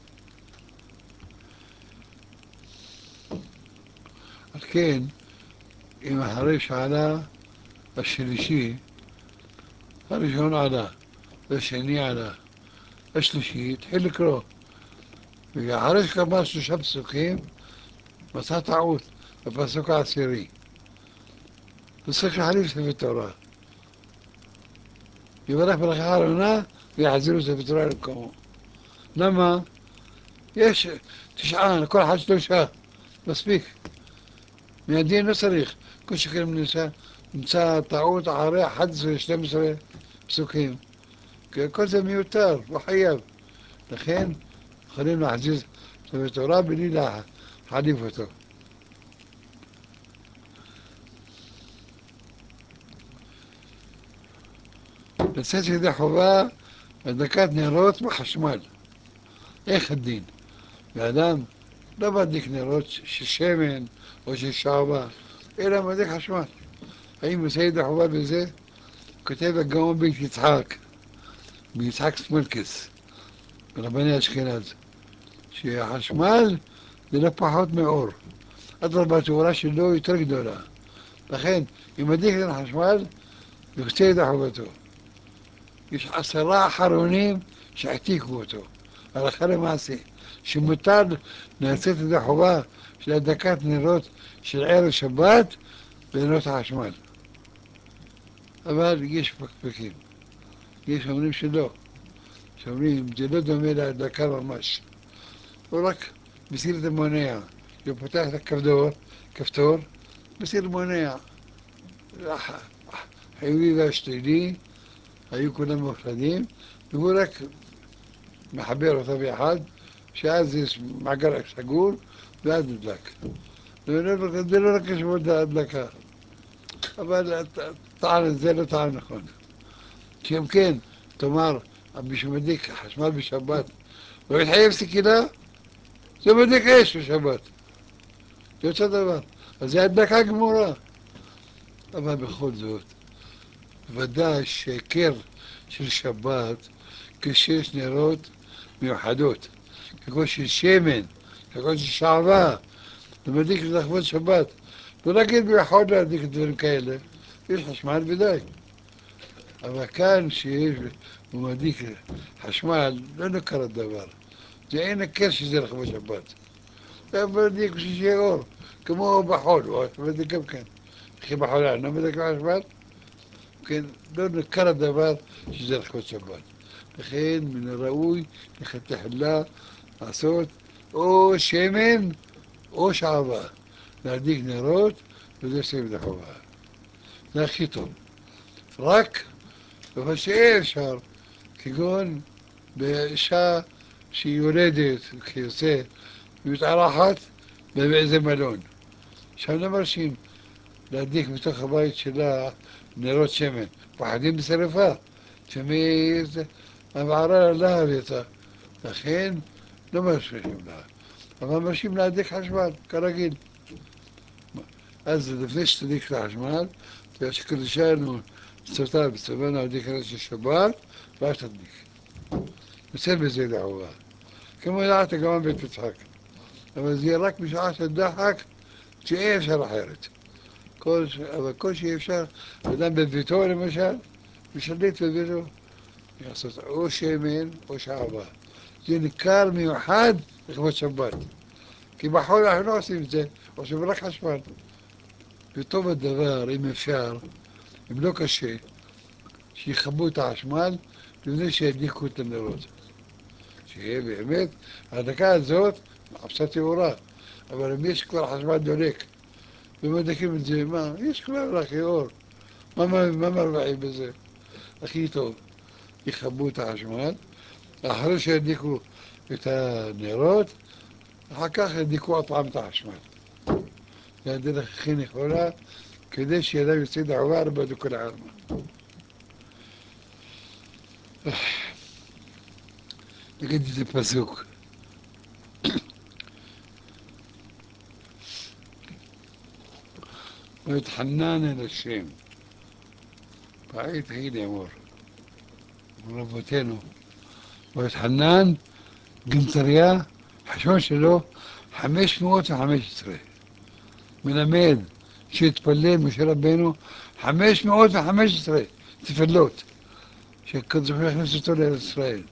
אז כן, אם אחרי שעלה השלישי, הראשון עלה, השני עלה, השלישי התחיל לקרוא. ואחרי שכמה 3 פסוקים, מצא טעות בפסוק העשירי. פסוק להחליף ספר תורה. יברך ברכה האחרונה ויחזירו ספר תורה למקומו. למה? יש 9, לכל אחד 3, מספיק. מהדין לא צריך. כל שכן נמצא טעות אחרי 11-12 פסוקים. כי כל זה מיותר, לא חייב. לכן יכולים להחזיר ספר תורה בלי להחליף אותו. לצאת ידי חובה הדלקת נרות בחשמל. איך הדין? ואדם לא מדליק נרות של שמן או של שעווה, אלא מדליק חשמל. האם יוצא ידי חובה בזה? כותב הגאון בית יצחק, ביצחק סמלקס, רבני אשכנז, שהחשמל זה לא פחות מאור. אדרבה, התאורה שלו יותר גדולה. לכן, אם מדליק את החשמל, יוצא ידי חובתו. יש 10 אחרונים שהעתיקו אותו, הלכה למעשה, שמותר לצאת ידי חובה של הדלקת נרות של ערב שבת בנרות החשמל. אבל יש פקפקים, יש אומרים שלא, שאומרים זה לא דומה להדלקה ממש, הוא רק מסיר את המונע, הוא פותח את כפתור, מסיר מונע, החיובי והשלילי היו כולם מאוחדים, והוא רק מחבר אותה ביחד, שאז יש מעגל סגור, ואז נדלק. זה לא רק לשמות ההדלקה, אבל הטען הזה לא טען נכון. שאם כן, תאמר, מי שמדליק חשמל בשבת, לא יתחייב סכינה, זה מדליק אש בשבת. זה אותו דבר. אז זה הדלקה גמורה. אבל בכל זאת, ודאי שהיכר של שבת, כשיש נרות מיוחדות, כגון של שמן, כגון של שעווה, זה מדליק לכבוד שבת. לא נגיד ביחוד להדליק דברים כאלה, יש חשמל ודי. אבל כאן שיש, הוא מדליק חשמל, לא נקר הדבר. זה אין הכר שזה לכבוד שבת. זה מדליק בשביל שיהיה אור, כמו בחול, הוא מדליק גם כן. וכי בחול לא מדליק חשמל? כן, לא נקר הדבר שזה לכבוד שבת. לכן מן הראוי לכתחילה לעשות או שמן או שעווה. להדליק נרות וזה סביב לחובה. זה הכי טוב. רק אבל שאי אפשר, כגון באישה שהיא יולדת וכיוצא, מתארחת באיזה מלון. שם לא מרשים להדליק בתוך הבית שלה נרות שמן. פחדים בשרפה. המערה להב יצא. לכן לא מרשים לה. אבל מרשים להדליק חשמל, כרגיל. אז לפני שתדליק את החשמל, שקדשנו סוטה בצבנו להדליק נרות של שבת, ואז תדליק. יוצא בזה דחובה. כמו ידעת גם בית יצחק. אבל זה יהיה רק בשעה של דחק, שאי אפשר אחרת. אבל כל שאי אפשר, אדם בביתו למשל, משליט בביתו, לעשות או שמן או שעווה. זה ניכר מיוחד לכבוד שבת. כי בחול אנחנו לא עושים את זה, עושים רק חשמל. וטוב הדבר, אם אפשר, אם לא קשה, שיכבו את החשמל לפני שידליקו את הנרות. שיהיה באמת, ההדלקה הזאת מחפשה טהורה. אבל אם יש כבר חשמל דולק, ומדליקים את זה, מה? יש כבר הכי אור. מה מרוויחים בזה? הכי טוב. יכבו את החשמל, אחרי שידליקו את הנרות, אחר כך ידליקו עוד פעם את החשמל. זה הדרך הכי נכונה, כדי שידם יצאו עבר בכל העלמה. נגיד איזה פסוק. ويتحنان إلى الشام بعيد هيد يمر ربوتينه ويتحنان قنطريا حشوش له 515 ملمد שיתפלל משה רבנו 515 תפילות שהקדוש ברוך הוא הכניס אותו לארץ ישראל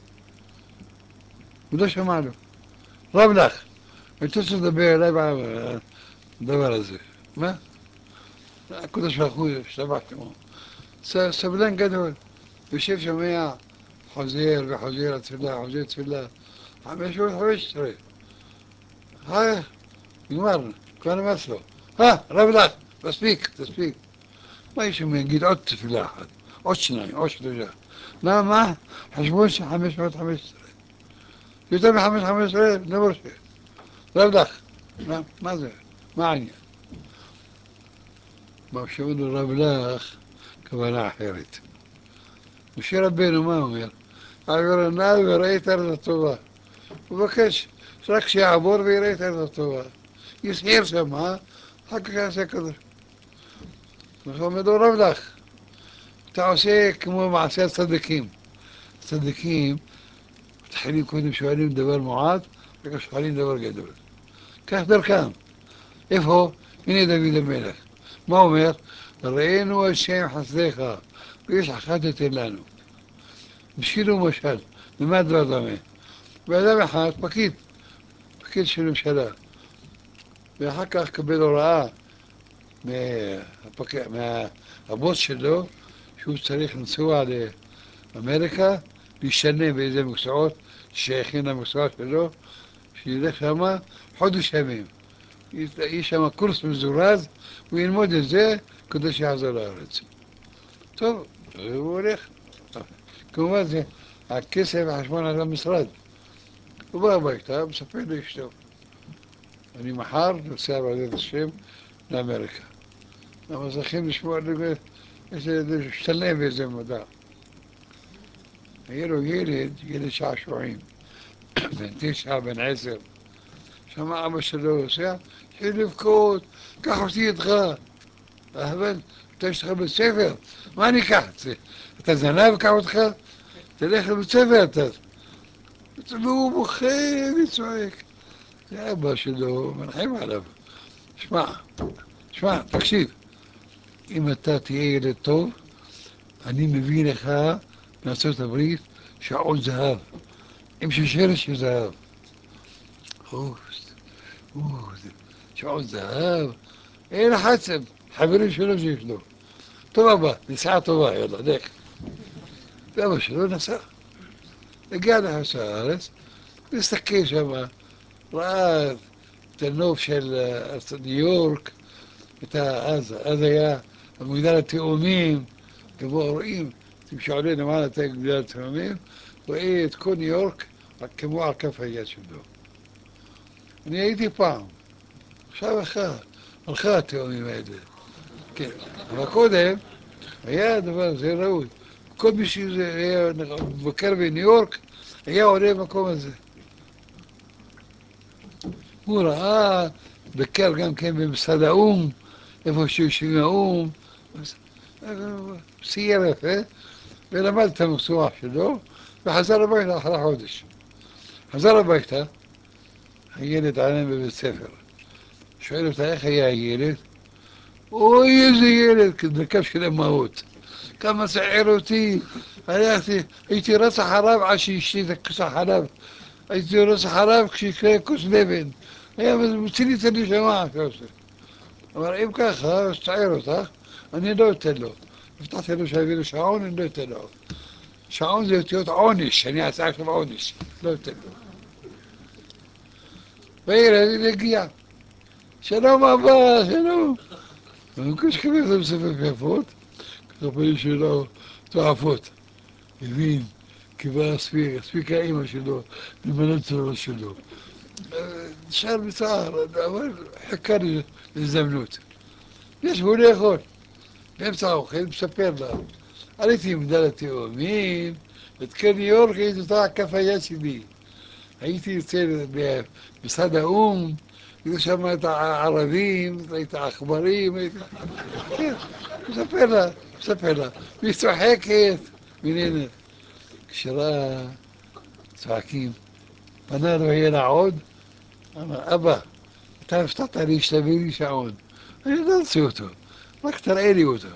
ולא שמע לו. רב לך, אני רוצה לדבר אליי בדבר הזה. מה? הקדוש ברוך הוא שבח שמו. סבלן גדול, יושב שומע חוזר וחוזר התפילה, חוזר תפילה 515. היי, נגמר, כבר נמאס לו. רב לך, תספיק. מה יש שם יגיד עוד תפילה אחת, עוד שניים, עוד שלושה. מה? חשבו ש515. יותר מ515, לא מרשה. רב לך, מה זה? מה העניין? מה שאומר לו רב לך, כוונה אחרת. משה רבנו מה אומר? עבר הנעל וראה את ארץ הטובה. הוא מבקש רק שיעבור ויראה את ארץ הטובה. יסעיר שם, אחר כך יעשה כזה. הוא אומר לו רב לך, אתה עושה כמו מעשה הצדיקים. הצדיקים מתחילים קודם שואלים דבר מועט, אחר כך שואלים דבר גדול. כך דרכם. איפה? הנה דוד המלך. מה אומר? ראינו השם חסדיך, ויש אחת תתן לנו. בשביל ומשל, למה דבר דומה? ואדם אחד, פקיד של ממשלה, ואחר כך קבל הוראה מהבוס שלו, שהוא צריך לנסוע לאמריקה, להשתנה באיזה מקצועות שייכים למקצועות שלו, שילך שמה חודש ימים. יש שם קורס מזורז, הוא ילמוד את זה כדי שיחזור לארץ. טוב, הוא הולך. כמובן זה הכסף והחשבון על המשרד. הוא בא הביתה, מספר לאשתו. אני מחר נוסע בעזרת השם לאמריקה. למה צריכים לשמוע להשתלם באיזה מדע. היה לו ילד שעשועים, בן 9, בן 10. שמע אבא שלו עושה, התחיל לבכות, קח אותי איתך. אבל אתה יש לך בית ספר, מה אני אקח את זה? אתה זנב קח אותך? תלך לבית ספר אתה. והוא בוכה וצועק. זה אבא שלו, מנחם עליו. שמע, תקשיב. אם אתה תהיה ילד טוב, אני מביא לך מארצות הברית שעון זהב, עם שרשרת של זהב. שעון זהב, אין חצב, חברים שלו שיש לו. טוב אבא, נסיעה טובה, יאללה, לך. ואבא שלו נסע. הגיע לחוץ לארץ, והסתכל שם, ראה את הנוף של ניו יורק, אז היה מגדל התאומים, תבואו רואים, אתם שעולים למעלה את מגדל התאומים, רואה את כל ניו יורק כמו על כף היד שלו. אני הייתי פעם, עכשיו הלכה התאומים האלה. כן, אבל קודם היה דבר, זה ראוי. כל מי שהיה מבקר בניו יורק, היה עולה במקום הזה. הוא ראה, בקר גם כן במשרד האו"ם, איפה שיושבים האו"ם, סייר יפה, ולמד את המקצוע שלו, וחזר הביתה אחרי חודש. חזר הביתה, הילד עליהם בבית ספר. שואל אותה איך היה הילד? אוי איזה ילד, כדרכם של אמהות. כמה צער אותי, הייתי רץ אחריו עד שהשתי את כוס החלב. הייתי רץ אחריו כשיקרה כוס לבן. היה מוציא לי את הנשמה כזה. אבל אם ככה, אז תעיר אותך, אני לא אתן לו. הבטחתי לו שיביא לו שעון, אני לא אתן לו. שעון זה אותיות עונש, אני אעשה עכשיו עונש, לא אתן לו. והילד הגיע. שלום אבא, שלום. וכש קיבל את המספר יפות, ככה פנים שלו תועפות. הבין קיבל הספיק האימא שלו, למנות לו שלו. נשאר בצער, אבל חיכה להזדמנות. ישבו לאכול. באמצע האוכל מספר לה, עליתי עם דלת תאומים, את ניו יורק הייתי אותה כף היד שלי. הייתי יוצא במשרד האו"ם, היו שם את הערבים, את העכברים, כן, מספר לה, והיא צוחקת, ונהנית. כשראה צועקים, פנה לו ילד עוד, אמר, אבא, אתה הבטחת לי שתביא לי שעון. אני לא רוצה אותו, רק תראה לי אותו.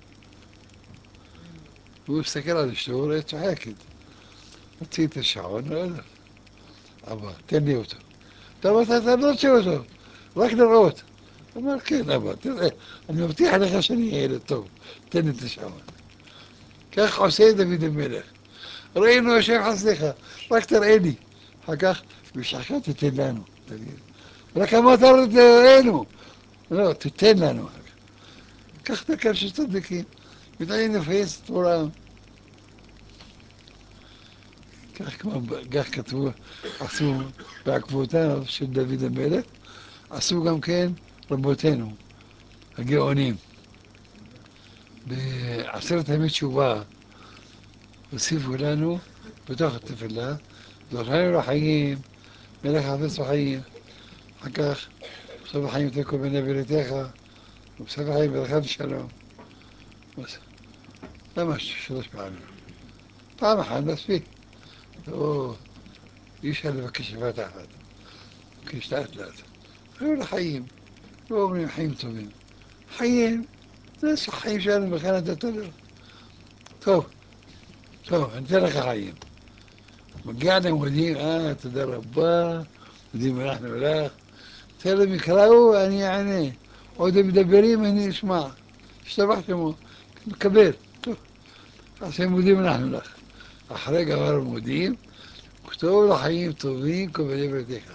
והוא מסתכל על אשתו, וראה צוחקת. הוציא את השעון, לא יודע. אבא, תן לי אותו. אתה אמרת, אתה לא רוצה אותו, רק לראות. הוא אמר, כן, אבא, תראה, אני מבטיח לך שאני אהיה ילד טוב, תן לי את השעון. כך עושה דוד המלך. ראינו השם חסדך, רק תראה לי. אחר כך, בשעך תתן לנו. רק אמרת לו, תראינו. לא, תתן לנו. כך דרכם של צדיקים. ודאי נפייס את עולם. כך כתבו, עשו בעקבותיו של דוד המלך, עשו גם כן רבותינו, הגאונים. בעשרת ימי תשובה הוסיפו לנו בתוך התפילה, זוכרנו לחיים, מלך חפץ בחיים, אחר כך בסוף החיים תקו בני בריתך, ובסוף החיים ברכה ושלום. למה 3 פעמים? פעם אחת מספיק. או אי אפשר לבקש בבת אחת, מבקש לאט לאט. היו לחיים, לא אומרים חיים טובים. חיים, זה החיים שלנו בכלל נתת לו. טוב, אני אתן לך חיים. מגיע להם מודיעים, תודה רבה, מודיעים אנחנו לך. תן להם יקראו, אני אענה. עוד הם מדברים, אני אשמע. השתבח שמו, מקבל. טוב, אז הם מודיעים אנחנו לך. אחרי גמר מודיעים, כתוב לחיים טובים כבני ביתך.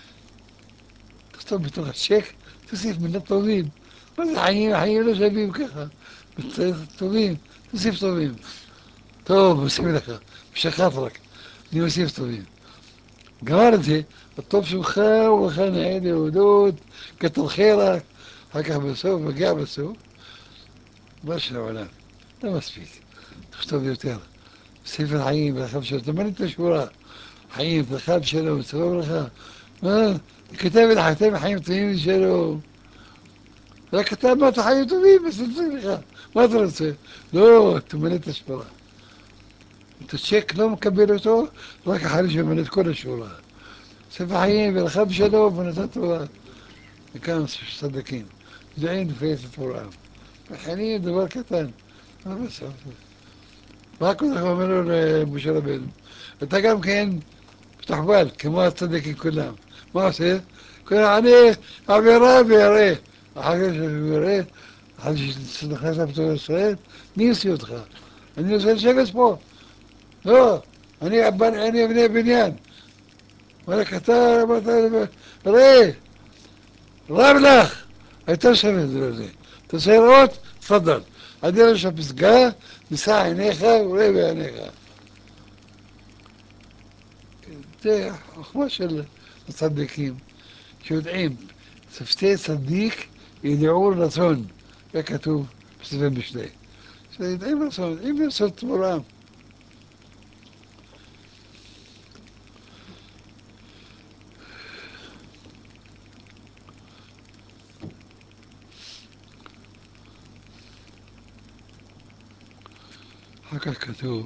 תכתוב בתוך הצ'ק, תוסיף מילות טובים. מה זה חיים? החיים לא שווים ככה. טובים, תוסיף טובים. טוב, מוסיף לך, משכת רק, אני מוסיף טובים. גמר את זה, הטוב שלך הוא לך נאה להודות, כתוב חיירק, אחר כך בסוף, מגיע בסוף, מה של העולם, לא מספיק, תכתוב יותר. ספר חיים, ברחב שלו, תאמן את השורה, חיים, ברחב שלו, מצטרף לך, מה? כתב את החתם חיים טובים שלו. רק כתב מה אתה חיים טובים, אז תצטרף לך, מה אתה רוצה? לא, תאמן את השורה. את הצ'ק לא מקבל אותו, רק אחרי שמנה את כל השורה. ספר חיים, ברכה בשלום, ונתת תורה. וכאן צדקים. זה אין לפייס את עולם. וחיים דבר קטן. מה בסוף? מה כל כך אומר לו למשה רבנו? אתה גם כן מתחבל, כמו הצדקים כולם. מה עושה? כולם, אני עבירה ויראה. אחר כך שהוא יראה, אחר שנכנס לבתור ישראל, מי יוציא אותך? אני רוצה לשבת פה. לא, אני אבנה בניין. אמר אתה, ראה, רב לך, הייתה שווה לזה. אתה רוצה לראות? תפדל. עדי ראש הפסגה, נישא עיניך וראה בעיניך. זה החוכמה של הצדיקים, שיודעים, שפתי צדיק ידעו רצון, זה כתוב בספר משלי. שיודעים רצון, אם לעשות תמורה. אחר כך כתוב,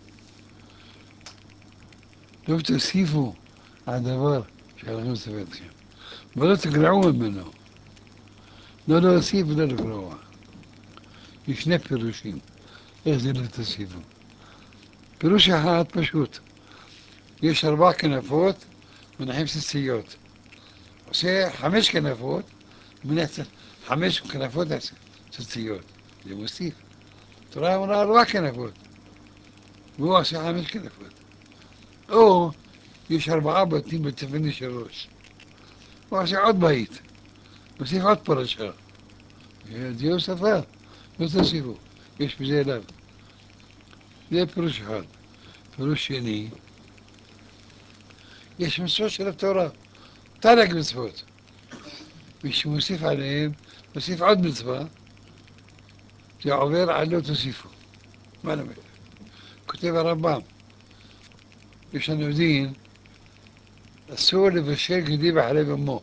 לא תוסיפו על דבר שהלכים לספר אתכם, ולא תגרעו ממנו, לא להוסיף ולא לגרוע. יש שני פירושים, איך זה לא תוסיפו. פירוש אחד פשוט, יש 4 כנפות, מנחים סיסיות. עושה 5 כנפות, מניח 5 כנפות סיסיות. זה מוסיף. תורה אמרה 4 כנפות, והוא עושה 5 כנפות. או יש 4 בתים בצפון 3. הוא עושה עוד בית, מוסיף עוד פרשה. זה הוספה, לא תוסיפו, יש בזה אליו. זה פירוש אחד. פירוש שני, יש מצוות של התורה, תרי"ג מצוות. מי שמוסיף עליהם, מוסיף עוד מצווה, זה עובר על לא תוסיפו. מה נאמר? כותב הרמב"ם, יש לנו דין, אסור לבשל גדי בחלב אמו.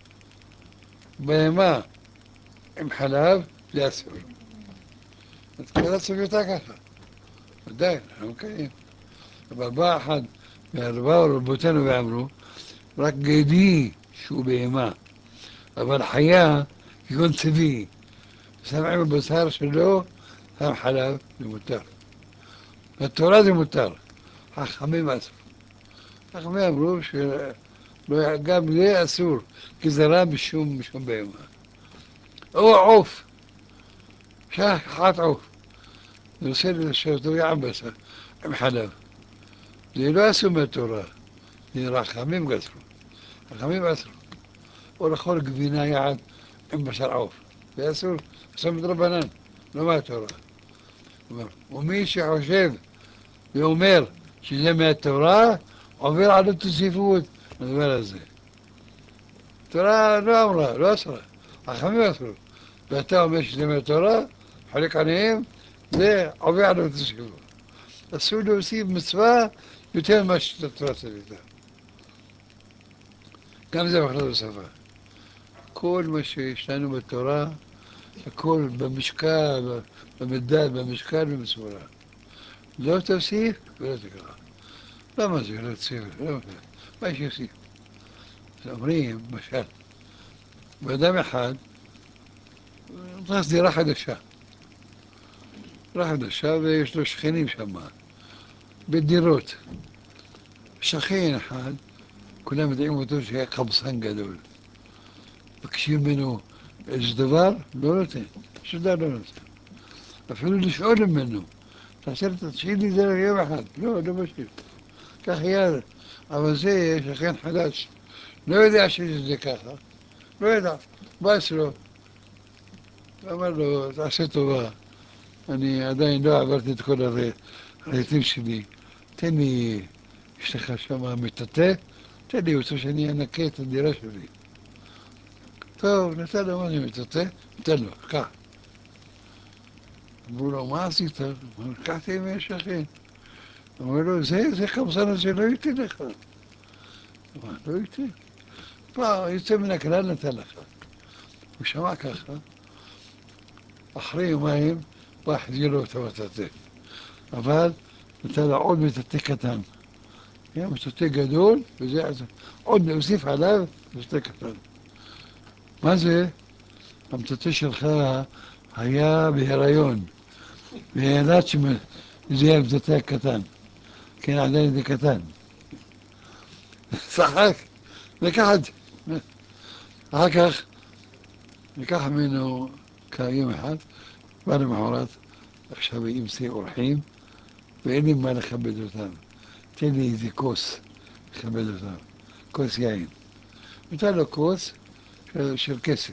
בהמה עם חלב זה אסור. אז כל הסוגיה ככה. ודאי, אנחנו מקיים. אבל בא אחד מהרבה רבותינו ואמרו, רק גדי שהוא בהמה, אבל חיה כגון צבי, שמים בבשר שלו, שם חלב, זה מותר. בתורה זה מותר, חכמים אסור. חכמים אמרו שגם זה אסור, כי זה רע משום בהמה. או עוף, שחט עוף, זה עושה שאותו יעם בשר, עם חלב. זה לא אסור מהתורה, זה רחמים גזרו, רחמים אסור. או לאכול גבינה יעד עם בשר עוף, זה אסור, אסור מדרבנן, לא מהתורה. ומי שחושב ואומר שזה מהתורה, עובר על התוסיפות, נדבר על זה. התורה לא אמרה, לא אסרה, החכמים אסרו. ואתה אומר שזה מהתורה, חולק עליהם, זה עובר על התוסיפות. אסור להוסיף מצווה יותר ממה שהתורה צוותה. גם זה מחלת בשפה. כל מה שיש לנו בתורה, הכל במשקל, במדד, במשקל ובסבורה. לא תוסיף ולא תקרא. למה זה לא תוסיף? מה יש להוסיף? אז אומרים, למשל, באדם אחד, נכנס דירה חדשה. דירה חדשה ויש לו שכנים שם, בדירות. שכן אחד, כולם יודעים אותו שהיה קבצן גדול. מבקשים ממנו איזה דבר, לא נותן. שום דבר לא נותן. אפילו לשאול ממנו. תשאיר לי זה יום אחד. לא, לא משאיר. כך יאללה. אבל זה שכן חדש. לא יודע שיש זה ככה. לא יודע. בא אצלו. אמר לו, תעשה טובה. אני עדיין לא עברתי את כל הרהיטים שלי. תן לי, יש לך שם מטאטא? תן לי אותו שאני אנקה את הדירה שלי. טוב, נתן לו מה זה מטאטא? נתן לו, קח. אמרו לו, מה עשית? אמרו, לקחתי מהשכן. אמרו לו, זה קבצן הזה לא ייתן לך. אמר, לא ייתן. פעם, יוצא מן הכלל נתן לך. הוא שמע ככה, אחרי יומיים, בא החזיר לו את המטאטא. אבל נתן לו עוד מטאטא קטן. היה מטאטא גדול, וזה עוד להוסיף עליו מטאטא קטן. מה זה? המטאטא שלך היה בהיריון, וילד שזה יהיה המטאטא הקטן. כן, עדיין זה קטן. צחק, לקח את זה. אחר כך, לקח ממנו יום אחד, בא למחרת, עכשיו ימצא אורחים, ואין לי מה לכבד אותם. תן לי איזה כוס לכבד אותם, כוס יין. נתן לו כוס של כסף.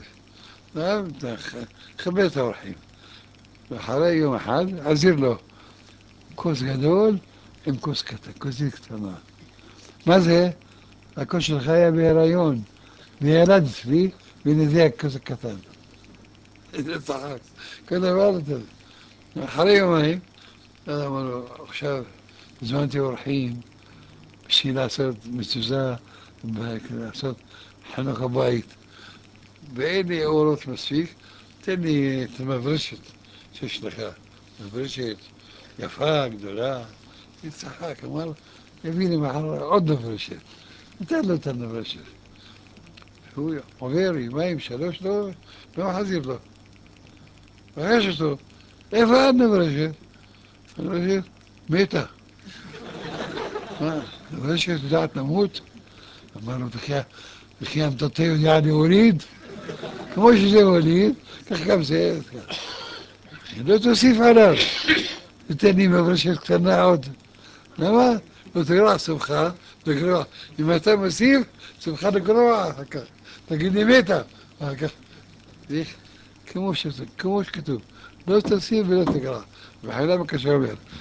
כבד את האורחים. ואחרי יום אחד, עזיר לו כוס גדול עם כוס קטן, כוסית קטנה. מה זה? הכוס שלך היה בהיריון, וילד אצלי, והנה זה הכוס הקטן. איזה צחק, כל דבר הזה. אחרי יומיים, אמר לו, עכשיו הזמנתי אורחים בשביל לעשות מזוזה, לעשות חנוך הבית, ואין לי אורות מספיק, תן לי את המברשת שיש לך, מברשת יפה, גדולה. הוא צחק, אמר, יביא לי מחר עוד מברשת. נתן לו את המברשת. הוא עובר יומיים, שלוש, לא מחזיר לו. פגש אותו, איפה המברשת? המברשת מתה. מה, המברשת יודעת למות? אמר לו, וכי המטאטא יודע להוריד? כמו שזה הוליד, כך גם זה. לא תוסיף עליו. תתן לי מברשת קטנה עוד. למה? לא תגרוע שמחה, תגרוע. אם אתה מוסיף, שמחה לגרוע אחר כך. תגיד לי מתה. אחר כך. כמו שכתוב, לא תוסיף ולא תגרע. וחילה בקשה אומר,